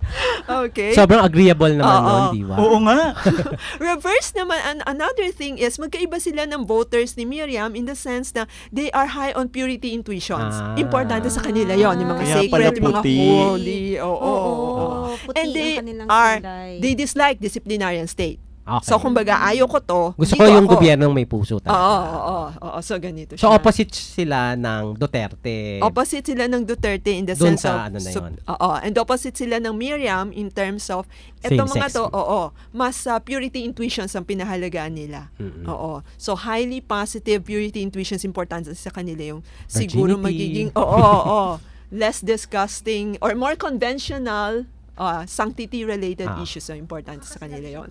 Okay. Sobrang agreeable naman Oo. nun, di ba? Oo nga. Reverse naman, an- another thing is, magkaiba sila ng voters ni Miriam in the sense na they are high on purity intuitions. Ah. Importante sa kanila yon, yung mga Kaya sacred, pala yung mga puti. holy. Oo. Oo, oo. puti And they ang kanilang are, kulay. they dislike disciplinarian state. Okay. So, kumbaga, ayaw ko to. Gusto dito ko yung ako. gobyernong may puso Oo, talaga. oo, oo, oo. So, ganito So, siya. opposite sila ng Duterte. Opposite sila ng Duterte in the Dun sense sa of... ano na sup- yun. Oo. And opposite sila ng Miriam in terms of... Ito Same mga sex. to, oo. Mas uh, purity intuitions ang pinahalagaan nila. Mm-mm. Oo. So, highly positive purity intuitions importante sa kanila yung siguro Virginity. magiging... Oo, oo, oo. Less disgusting or more conventional uh, sanctity-related Ah. issues ang importante sa kanila yon.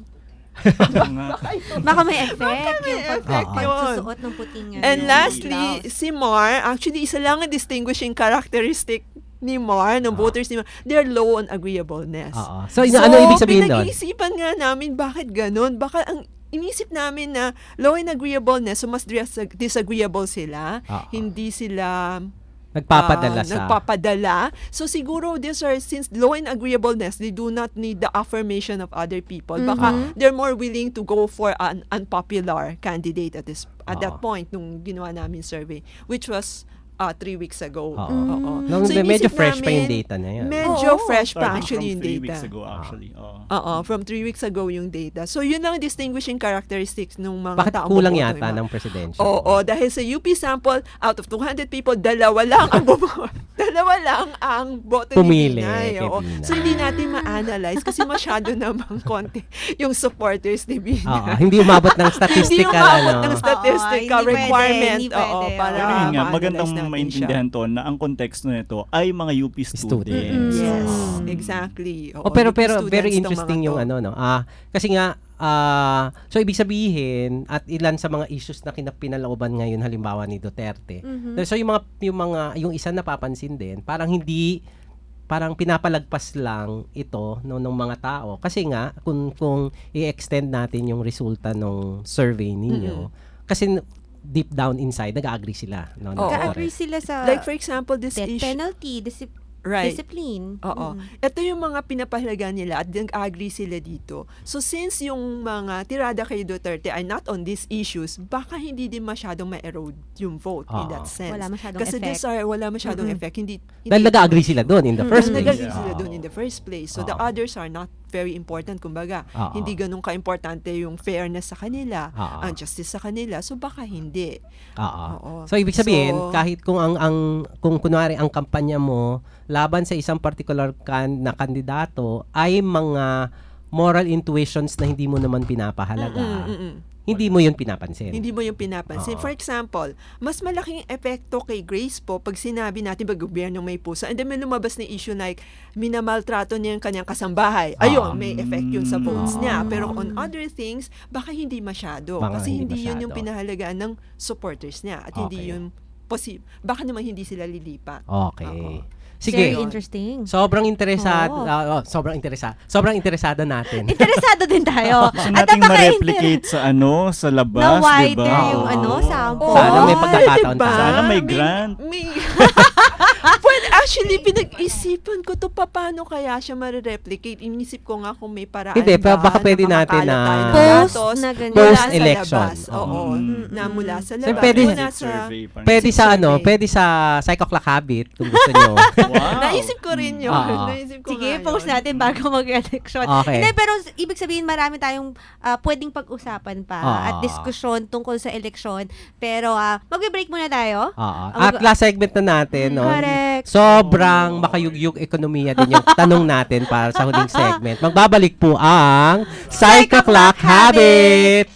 Oo nga. Baka may effect. may yung pag- effect Oo. yun. pagsusuot ng puting ano, And lastly, blouse. si Mar, actually, isa lang ang distinguishing characteristic ni Mar, ng voters ni Mar, they're low on agreeableness. Oo. So, ina- ano ibig sabihin doon? pinag-iisipan nga namin, bakit ganun? Baka ang inisip namin na low in agreeableness, so mas dis- disagreeable sila. Oo. Hindi sila... Nagpapadala ah, sa... Nagpapadala. So, siguro, these are, since low in agreeableness, they do not need the affirmation of other people. Baka, they're more willing to go for an unpopular candidate at this at that Oo. point nung ginawa namin survey, which was uh, three weeks ago. Oo. Oo. No, So, medyo inisip fresh pa yung namin, data na yan. Medyo Oo. fresh pa Starting actually from yung three data. weeks ago, actually. Oo. Oo, from three weeks ago yung data. So, yun lang ang distinguishing characteristics ng mga Bakit taong kulang boboto, yata iba. ng presidential? Oo, dahil sa U P sample, out of two hundred people, dalawa lang ang bobo. dalawa lang ang boto Pumili, ni Binay. kay Oo. Binay. So, hindi natin ma-analyze kasi masyado namang konti yung supporters ni Oo, Binay. hindi umabot ng Hindi statistical umabot ano. ng statistical Oo, hindi pwede, requirement. hindi pwede. Oo, para Pero yun nga, ma-analyze magandang natin siya. maintindihan to na ang konteksto nito ay mga U P students. Students. Yes, Oo. exactly. Oo, Oh, pero U P pero students very tong interesting mga yung to. ano no. Ah, kasi nga ah so ibig sabihin at ilan sa mga issues na kinapinalooban ngayon halimbawa ni Duterte. Mhm. So yung mga yung mga yung isa napapansin din, parang hindi parang pinapalagpas lang ito no ng mga tao kasi nga kung kung i-extend natin yung resulta ng survey ninyo kasi deep down inside nag-agree sila no. Oo. Nag-agree sila sa Like for example, this death issue. penalty, disip- Right. discipline. Oo. Mm. Ito yung mga pinapahalaga nila at nag-agree sila dito. So since yung mga tirada kay Duterte are not on these issues, baka hindi din masyadong ma-erode yung vote in Oo. that sense. Wala masyadong Kasi effect. these are, wala masyadong Mm-mm. effect. Hindi, hindi Dahil nag-agree sila doon in the first place. Nag-agree sila Oo. doon in the first place. So the Oo. others are not very important. Kumbaga, Oo. hindi ganun ka-importante yung fairness sa kanila, Oo. ang justice sa kanila. So baka hindi. Oo. Oo. So ibig sabihin, So- kahit kung ang ang kung kunwari ang kampanya mo laban sa isang particular kan na kandidato ay mga moral intuitions na hindi mo naman pinapahalaga. Mm-mm, mm-mm. Hindi mo 'yun pinapansin. Hindi mo yung pinapansin. Oo. For example, mas malaking epekto kay Grace po pag sinabi natin pag gobyerno may puso. And then may lumabas na issue like minamaltrato niya yung kanyang kasambahay. Ayun, Oo. may effect yun sa votes Oo. niya. Pero on other things, baka hindi masyado. Baka Kasi hindi hindi, yun yung masyado. pinahalagaan ng supporters niya. At hindi Okay. yun possible. Baka naman hindi sila lilipat. Okay. Oo. Sige. Very interesting. Sobrang interesado, Oo. ah, oh, sobrang interesado. Sobrang interesado natin. Interesado din tayo. Gusto At nating napaka-inter- ma-replicate sa ano, sa labas, na di ba? wider yung Oo. ano, sample. Sana may Oo, pagkakataon diba? tayo. Sana may May- grant. May, Well, actually, pinag-isipan ko to paano kaya siya ma-replicate. Inisip ko nga kung may paraan Hindi, ba pa- baka pwede na natin makakalat na- tayo ng Post datos na ganyan. mula Post sa election. labas. Oo. Mm. Na mula sa So, labas. pwede- mula Exit sa... survey. parang- Pwede sa ano, survey. pwede sa Psycho Clock Habit kung gusto nyo. Wow. Naisip ko rin yun. Oo. Naisip ko Sige, nga post yun. natin bago mag-election. Okay. Hindi, pero s- ibig sabihin marami tayong ah, pwedeng pag-usapan pa Oo. at diskusyon tungkol sa eleksyon. Pero ah, magbe-break muna tayo. Oo. Ang- At last segment na natin, no? Correct. Sobrang makayugyug ekonomiya din yung tanong natin para sa huling segment. Magbabalik po ang Psycho Clock Habit!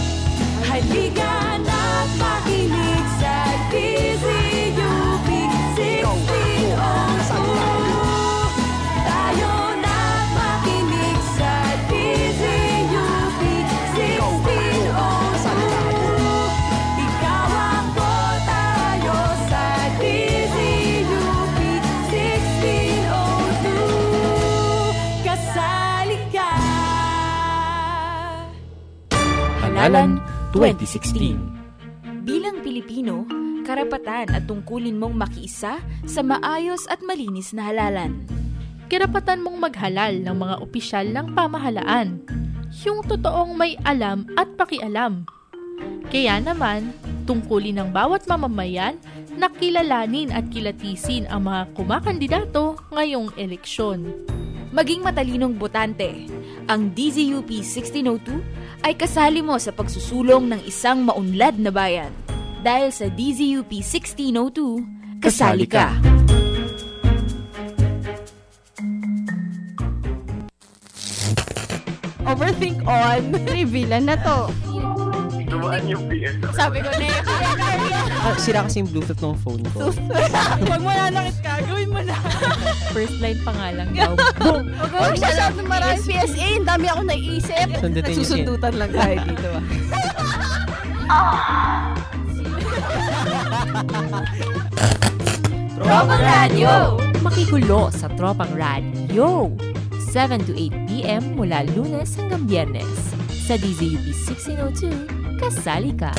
Halika na't makinig sa D Z U P sixteen oh two. Tayo na't makinig sa D Z U P sixteen oh two. Ikaw ako, tayo sa D Z U P sixteen oh two. Kasali ka. Halalan twenty sixteen. Bilang Pilipino, karapatan at tungkulin mong makiisa sa maayos at malinis na halalan. karapatan mong maghalal ng mga opisyal ng pamahalaan, yung totoong may alam at pakialam. Kaya naman, tungkulin ng bawat mamamayan na kilalanin at kilatisin ang mga kumakandidato ngayong eleksyon. Maging matalinong botante, ang D Z U P sixteen oh two ay kasali mo sa pagsusulong ng isang maunlad na bayan. Dahil sa D Z U P sixteen oh two, kasali ka! Overthink on. Revealan na to. Dumaan yung P S. Sabi ko na yun. Ah, sira kasi yung Bluetooth ng phone ko. Huwag mo nanakit ka. Gawin mo na. First line pa nga lang daw. Huwag mo masyadong maraming P S A. Ang dami akong naiisip. Sundutin niyo siya. Nagsusundutan lang tayo dito. Tropang Radio! Makikulo sa Tropang Radio. seven to eight p.m. mula Lunes hanggang Biyernes. Sa D Z U P sixteen oh two, kasali ka!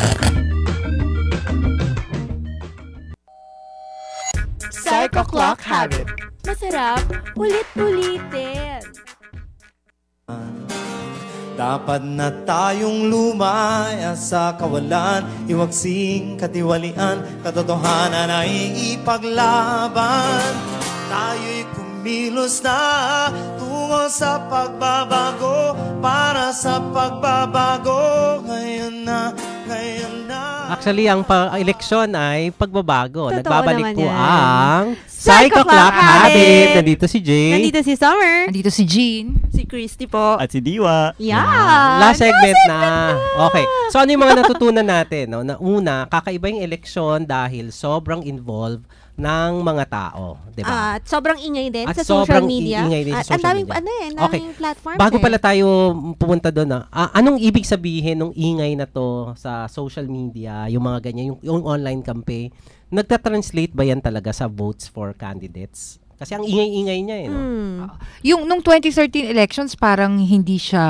Psycho Clock Habit. Masarap, ulit-ulitin! Dapat na tayong lumaya sa kawalan, iwagsing katiwalian, katotohanan ay ipaglaban. Tayo'y kumilos na tungo sa pagbabago, para sa pagbabago, ngayon na, ngayon na. Actually, ang pa-eleksyon ay pagbabago. Totoo Nagbabalik naman po yan. ang Psycho Psycho Clock Clock Habit. Habit. Nandito si Jay. Nandito si Summer. Nandito si Jean. Si Christy po. At si Diwa. Yeah. Last segment na. Okay. So, ano yung mga natutunan natin? No? Na una, kakaiba yung eleksyon dahil sobrang involved ng mga tao. Diba? At sobrang ingay din At sa social sobrang media. ingay din sa At social ang daming, media. ano eh, ang Okay. daming platforms Bago eh. pala tayo pumunta doon, ah, ah, anong ibig sabihin ng ingay na to sa social media, yung mga ganyan, yung, yung online campaign, nagta-translate ba yan talaga sa votes for candidates? Kasi ang ingay-ingay niya eh. No? Hmm. Yung nung twenty thirteen elections parang hindi siya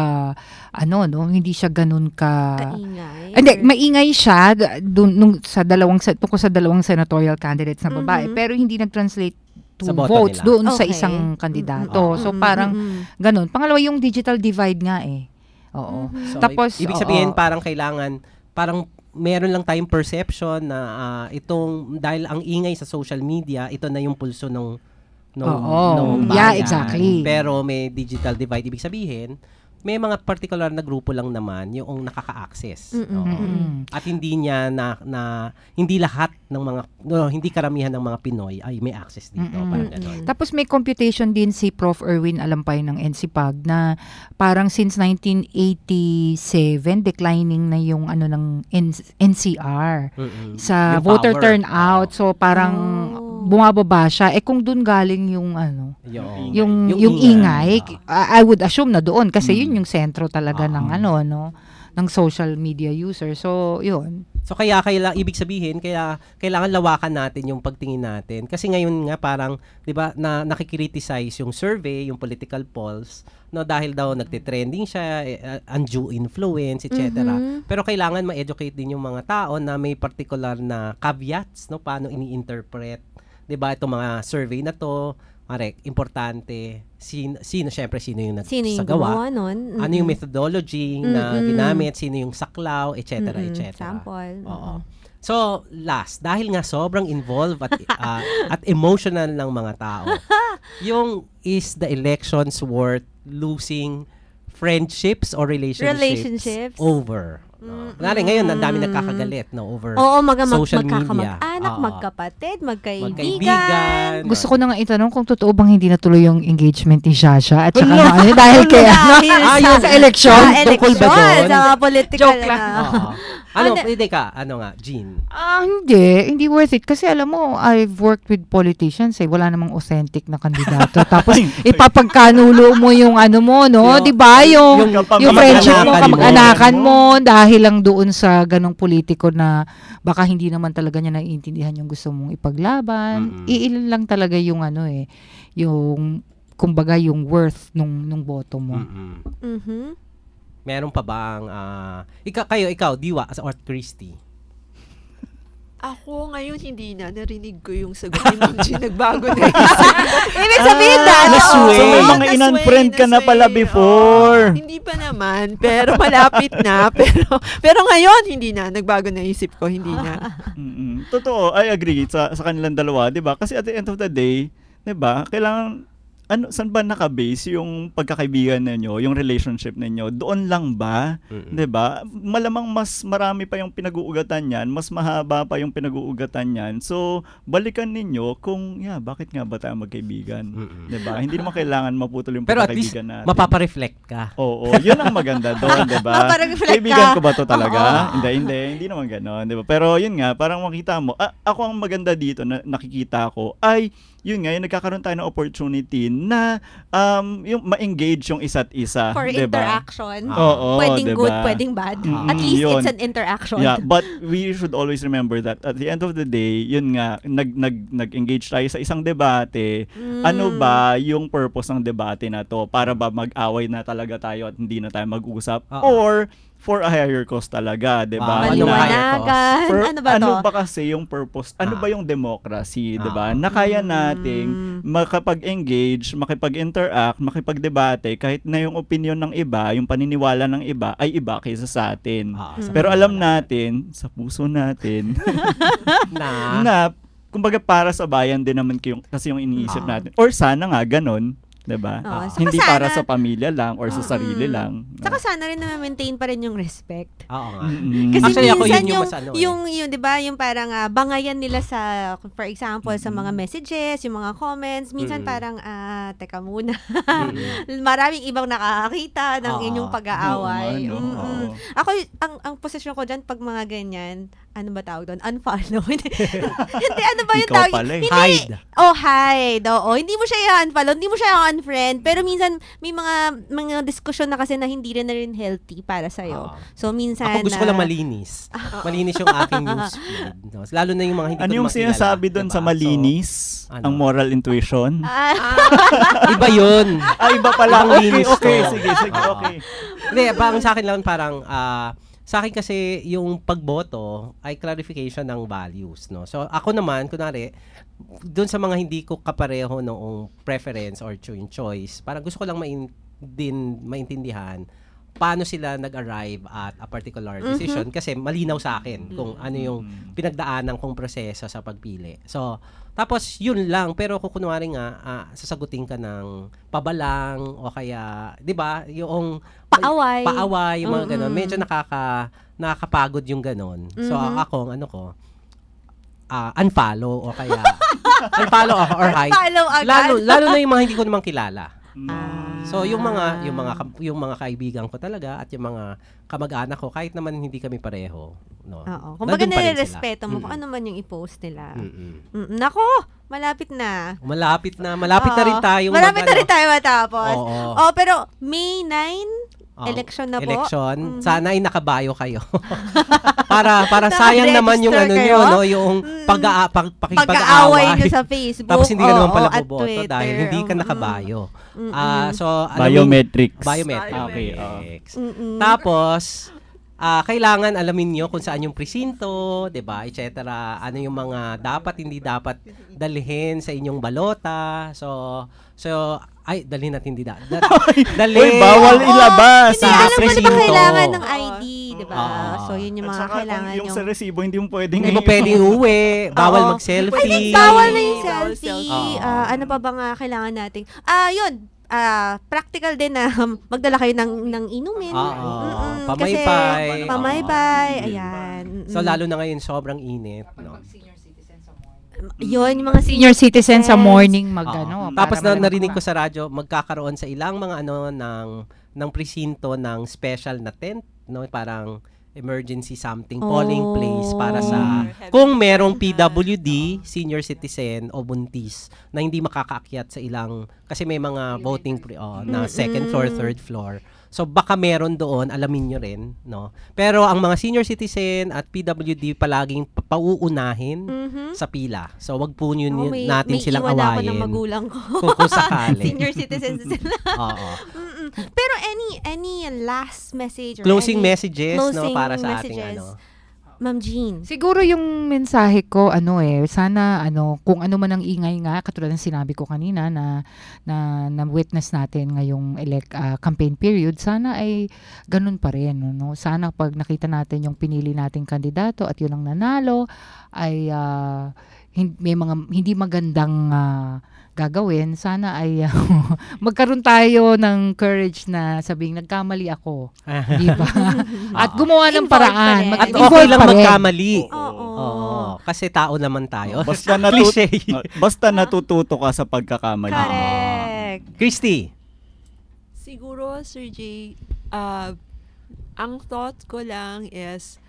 ano no, hindi siya ganun ka Kaingay. Hindi, maingay siya d- dun, nung sa dalawang sa tungkol sa dalawang senatorial candidates na babae, Mhm. pero hindi nag-translate to Sa boto votes nila. doon sa Okay. isang kandidato. Mm-mm. So Mm-mm. parang Mm-mm. ganun. Pangalawa yung digital divide nga eh. Oo. Mhm. So, Tapos i- ibig oo. sabihin parang kailangan, parang meron lang tayong perception na ah, itong, dahil ang ingay sa social media, ito na yung pulso ng nung, Oo. nung Yeah, bayan. exactly. Pero may digital divide. Ibig sabihin, may mga particular na grupo lang naman yung nakaka-access. Mm-mm. Oo. Mm-mm. At hindi niya na, na hindi lahat ng mga no, hindi karamihan ng mga Pinoy ay may access dito. Mm-mm. Parang ganon. Tapos may computation din si Prof Erwin Alampay ng N C P A G na parang since nineteen eighty-seven declining na yung ano ng N C R Mm-mm. sa Yung voter power. turnout. So parang Oh. bumababa siya. Eh kung doon galing yung ano, Yung, yung yung yung ingay, Ah. I I would assume na doon kasi Mm. yun yung sentro talaga Ah. ng ano no ng social media user. So yun. So kaya kaila ibig sabihin kaya kailangan lawakan natin yung pagtingin natin kasi ngayon nga parang 'di ba na nakikriticize yung survey, yung political polls no dahil daw nagte-trending siya, eh, uh, undue influence, et cetera. Mhm. Pero kailangan ma-educate din yung mga tao na may particular na caveats no paano ini-interpret 'di ba itong mga survey na to. Marek, importante sino, sino syempre sino yung Sino yung nagsagawa. gumawa nun? Ano yung methodology na Mm-mm. ginamit, sino yung saklaw, et cetera, et Mm-mm. cetera. Sample. Oo. So, last, dahil nga sobrang involved at ah, at emotional ng mga tao, yung is the elections worth losing friendships or relationships, Relationships. over? No. Kunwari, ngayon, ang dami nagkakagalit no, over Oo, mag- mag- social media. magkakamag-anak, Oo. magkapatid, magkaibigan. Magkaibigan. Gusto ko na nga itanong kung totoo bang hindi natuloy yung engagement ni Shasha at saka Ano? ano, ano, dahil kay ano, Dahil ah, sa- yung sa election. Sa Tungkol ba election, doon? sa mga political Joke lang. na. Oo. Ano, Ano- hindi ka, ano nga, Jean? Ah, hindi. Hindi worth it. Kasi alam mo, I've worked with politicians eh. Wala namang authentic na kandidato. Tapos, ipapagkanulo mo yung ano mo, no? Yung- Di ba? Yung, yung yung, friendship mo, kamag-anakan mo. kamag-anakan mo, dahil lang doon sa ganong politiko na baka hindi naman talaga niya naiintindihan yung gusto mong ipaglaban. Mm-mm. Iilan lang talaga yung ano eh, yung, kumbaga, yung worth nung, nung boto mo. Mm-mm. Mhm. Meron pa bang, ah, ikaw, kayo, ikaw, Diwa, as or Christy? Ako ngayon hindi na narinig ko yung sagot ni Minji, nagbago na isip ko. Ibig sabihin na, Ah, oo. so may mga nasway, in-unfriend ka na nasway. pala before. Oo, hindi pa naman, pero malapit na. Pero pero ngayon, hindi na. Nagbago na isip ko, hindi na. Mm-mm. Totoo, I agree sa sa kanilang dalawa, 'di ba? Kasi at the end of the day, 'di ba? Kailangan ano saan ba naka-base yung pagkakaibigan ninyo, yung relationship ninyo? Doon lang ba? Mm-mm. 'Di ba? Malamang mas marami pa yung pinag-uugatan niyan, mas mahaba pa yung pinag-uugatan niyan. So, balikan ninyo kung yeah, bakit nga ba tayo magkaibigan? Mm-mm. 'Di ba? Hindi naman kailangan maputol yung Pero at least, pagkakaibigan natin. mapapa-reflect ka. Oo, yun ang maganda doon, 'di ba? Mapapa-reflect Kaibigan ka. ko ba 'to talaga? Oo. Hindi, hindi, hindi naman ganoon, 'di ba? Pero yun nga, parang makita mo, ah, ako ang maganda dito na nakikita ko ay yun nga, yung nagkakaroon tayo ng opportunity na um, yung ma-engage yung isa't isa. For diba? interaction. Oo, Pwedeng diba? good, pwedeng bad. Mm, At least yun. it's an interaction. Yeah, but we should always remember that at the end of the day, yun nga, nag, nag, nag-engage tayo sa isang debate. Mm. Ano ba yung purpose ng debate na to? Para ba mag-away na talaga tayo at hindi na tayo mag-usap? Oo. Or for a higher cause talaga, di ba? Wow, Na- Maliwanagan. Per- ano ba to? ano ba kasi yung purpose? Ano Ah. ba yung democracy, 'di Ah. ba? Na kaya nating Mm. makapag-engage, makipag-interact, makipag-debate kahit na yung opinion ng iba, yung paniniwala ng iba ay iba kaysa sa atin. Ah, Mm. Pero alam natin sa puso natin Na, na kumbaga para sa bayan din naman yung, kasi yung iniisip Ah. natin. Or sana nga ganon, 'di ba? Oo, saka Hindi para sana- sa pamilya lang or sa sarili Mm. lang. Saka sana rin na maintain pa rin yung respect. oo nga. Mm-mm. Kasi Actually, ako minsan yun yung yung, mas ano eh. yung, yung, di ba, yung parang ah, bangayan nila sa, for example, sa mga messages, yung mga comments, minsan Mm. parang, ah, teka muna. Mm. Maraming ibang nakakakita ng Oo. inyong pag-aaway. Oo nga, no? Mm-mm. Oo. Ako, ang, ang posisyon ko dyan, pag mga ganyan, ano ba tawag doon? Unfollow. Hindi, Hindi, ano ba yung Ikaw tawag? pala eh. Hindi. Hide. Oh, hide. Oo. Hindi mo siya i-unfollow, hindi mo siya i-unfriend, pero minsan, may mga mga diskusyon na kasi na hindi rin na rin healthy para sa'yo. Oo. So, minsan Ako gusto ko na- lang malinis. Malinis yung aking news feed. No? Lalo na yung mga hindi Ano ko yung naman kilala, sinasabi doon diba? sa malinis? So, ano? Ang moral intuition? Ah, Iba yun. Ay, iba pala. Ibang Okay, linis okay. to. Sige, sige, Oo. okay. Hindi, parang sa akin lang parang, ah, sa akin kasi yung pagboto ay clarification ng values, no? So, ako naman, kunwari, doon sa mga hindi ko kapareho noong preference or cho- yung choice, parang gusto ko lang main, din maintindihan paano sila nag-arrive at a particular decision kasi malinaw sa akin kung ano yung pinagdaanan kong proseso sa pagpili. So, tapos yun lang, pero kung kunwari nga ah, sasagutin ka ng pabalang o kaya, 'di ba, yung Paaway. paaway, yung mga Mm-mm. ganun, medyo nakaka nakakapagod yung ganun. So, Mhm. ako, ano ko, ah, unfollow o kaya unfollow or hide. Follow agad. Lalo lalo na yung mga hindi ko naman kilala. Ah. So yung mga yung mga ka- yung mga kaibigan ko talaga at yung mga kamag-anak ko kahit naman hindi kami pareho, no. Oo. Kung baga nandun pa rin sila. nire-respeto mo kung Mm-mm. ano man yung i-post nila. Mm-mm. Mm, Nako, malapit na. Malapit na, malapit na rin Oo. tayo. Malapit na rin tayo matapos. Oo. Oh, pero May ninth, Oh, election na po. election. Mhm. Sana ay nakabayo kayo. para para sayang naman yung ano Naka-register niyo, kayo? no, yung Mm. pag pag Pag-aaway pakipag-aaway nyo sa Facebook. Tapos hindi ka naman oo, pala at boboto Twitter. dahil hindi ka Mm-mm. nakabayo. Mm-mm. Ah, so alam mo- Biometrics. Biometrics. Okay, oh. Mm-mm. Tapos ah kailangan alamin nyo kung saan yung presinto, 'di ba, et cetera. Ano yung mga dapat hindi dapat dalhin sa inyong balota. So so ay dalhin natin hindi da. da dalhin. Uy, bawal Oo. ilabas Hindi, sa alam mo na ba presinto. kailangan ng I D, di ba? Oo. So, yun yung At mga saka kailangan kung yung yung... sa resibo, hindi mo pwedeng... Hindi mo pwedeng uwi, bawal Oo. mag-selfie. Bawal na yung Bawal selfie. selfie. Ah, ano pa ba nga kailangan nating... Ah, yun. Ah, practical din na magdala kayo ng, ng inumin. Oo. Mm-mm. Pamaypay. Kasi, pamaybay. Oo. Ayan. Mm-mm. So lalo na ngayon sobrang init, no. Yun, yung mga Senior citizen sa morning mag Oo. ano. Tapos para na, narinig malaman ko sa radyo, magkakaroon sa ilang mga ano ng ng presinto ng special na tent, no, parang emergency something polling Oh. place para sa kung merong P W D, senior citizen o buntis na hindi makakaakyat sa ilang kasi may mga voting pre, oh, na second floor, third floor. So baka meron doon, alamin nyo rin, no. Pero ang mga senior citizen at P W D palaging pa- pauunahin Mhm. sa pila. So wag po yun Oh, may, natin may silang iwan ako awayin. ng magulang ko. Kung, kung sakali. Senior citizens sila. Oo. Mm-mm. Pero any any last message or Closing any messages, no, closing para sa ating messages? ano. Ma'am Jean. Siguro yung mensahe ko, ano eh, sana, ano, kung ano man ang ingay nga, katulad ng sinabi ko kanina na, na, na witness natin ngayong elect, uh, campaign period, sana ay ganun pa rin, no? Sana pag nakita natin yung pinili nating kandidato at yun ang nanalo, ay uh, hindi, may mga hindi magandang uh, gagawin, sana ay uh, magkaroon tayo ng courage na sabing nagkamali ako. Di ba? At gumawa ng paraan. At Mag-involve okay lang pa rin. magkamali. Oo. Oo. Kasi tao naman tayo. Basta, natut- Cliché. basta natututo ka sa pagkakamali. Correct. Christy. Siguro, Sir J, uh, ang thought ko lang is,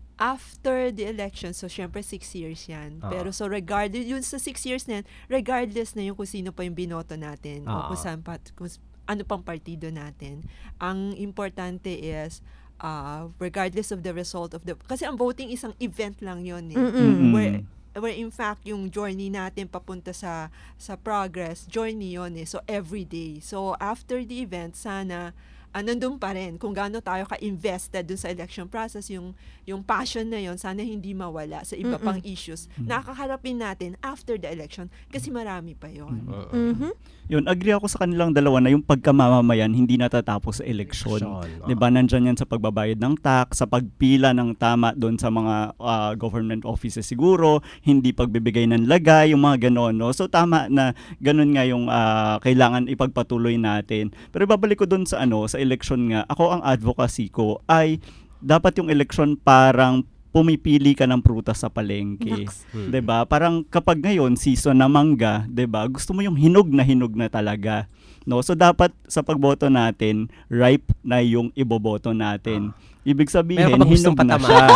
after the election, so syempre six years yan. Ah. Pero so regardless, yun sa six years na yan, regardless na yung kung sino pa yung binoto natin, o Ah. kung, saan pa, kung s- ano pang partido natin, ang importante is, uh, regardless of the result of the, kasi ang voting isang event lang yun eh. Mm-mm. Where, where in fact yung journey natin papunta sa sa progress, journey yun eh. So every day. So after the event, sana ah, nandun pa rin kung gaano tayo ka-invested dun sa election process, yung yung passion na yon sana hindi mawala sa iba Mm-mm. pang issues na kakaharapin natin after the election kasi marami pa yon. Mhm. Yun, agree ako sa kanilang dalawa na yung pagkamamamayan hindi natatapos sa eleksyon. Eleksyon, 'Di ba? Nandyan yan sa pagbabayad ng tax, sa pagpila ng tama doon sa mga ah, government offices siguro, hindi pagbibigay ng lagay, yung mga ganon, no? So tama na ganun nga yung ah, kailangan ipagpatuloy natin. Pero babalik ko doon sa ano, sa eleksyon nga. Ako ang advocacy ko ay dapat yung eleksyon parang pumipili ka ng prutas sa palengke. Naks. 'Di ba? Parang kapag ngayon season na mangga, 'di ba? Gusto mo yung hinog na hinog na talaga. No? So dapat sa pagboto natin, ripe na yung iboboto natin. Ibig sabihin, Meron ka bang gustong hinog na patama? siya.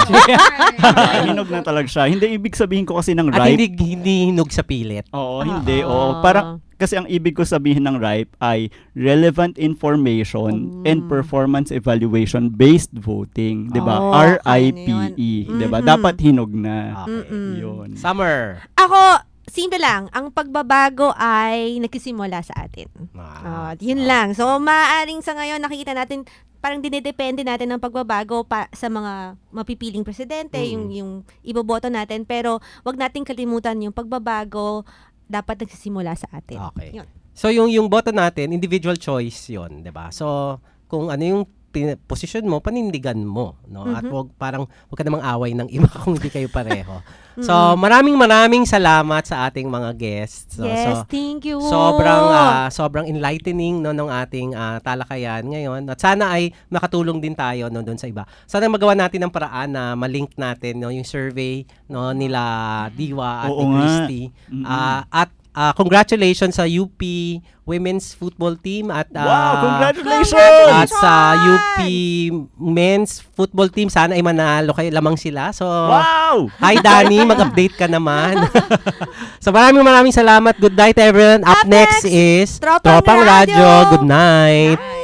Hinog na talaga siya. Hindi ibig sabihin ko kasi ng At ripe. hindi, hindi hinog sa pilit. Oo, hindi. Oo. Parang, kasi ang ibig ko sabihin ng ripe ay relevant information and performance evaluation based voting. 'Di ba? Oh, R I okay P na E. yun. 'Di ba? Mhm. Dapat hinog na. Mm-mm. Yun. Summer. Ako, simple lang, ang pagbabago ay nagsisimula sa atin. Ah, yun lang. So, maaaring sa ngayon nakikita natin parang dinidepende natin ng pagbabago pa sa mga mapipiling presidente, Mm. yung yung iboboto natin, pero wag nating kalimutan yung pagbabago dapat nagsisimula sa atin. Okay. Yun. So yung yung boto natin, individual choice 'yon, 'di ba? So kung ano yung pin- posisyon mo, panindigan mo, no? At Mhm. wag parang wag ka namang away ng iba kung hindi kayo pareho. So Mm. maraming maraming salamat sa ating mga guests. So, Yes, so, thank you. Sobrang ah, sobrang enlightening no ng ating ah, talakayan ngayon. At sana ay makatulong din tayo no doon sa iba. Sana magawa natin ng paraan na ma-link natin no yung survey no nila Diwa at Oo ni nga. Christy. Mm-mm. Ah, at ah, congratulations sa U P Women's Football Team at ah, Wow, congratulations! At sa U P Men's Football Team, sana ay manalo kayo lamang sila. So, Wow! hi Danny, mag-update ka naman. So maraming maraming salamat. Good night everyone. Up, Up next next, is Tropang Tropang Radyo. Radyo. Good night.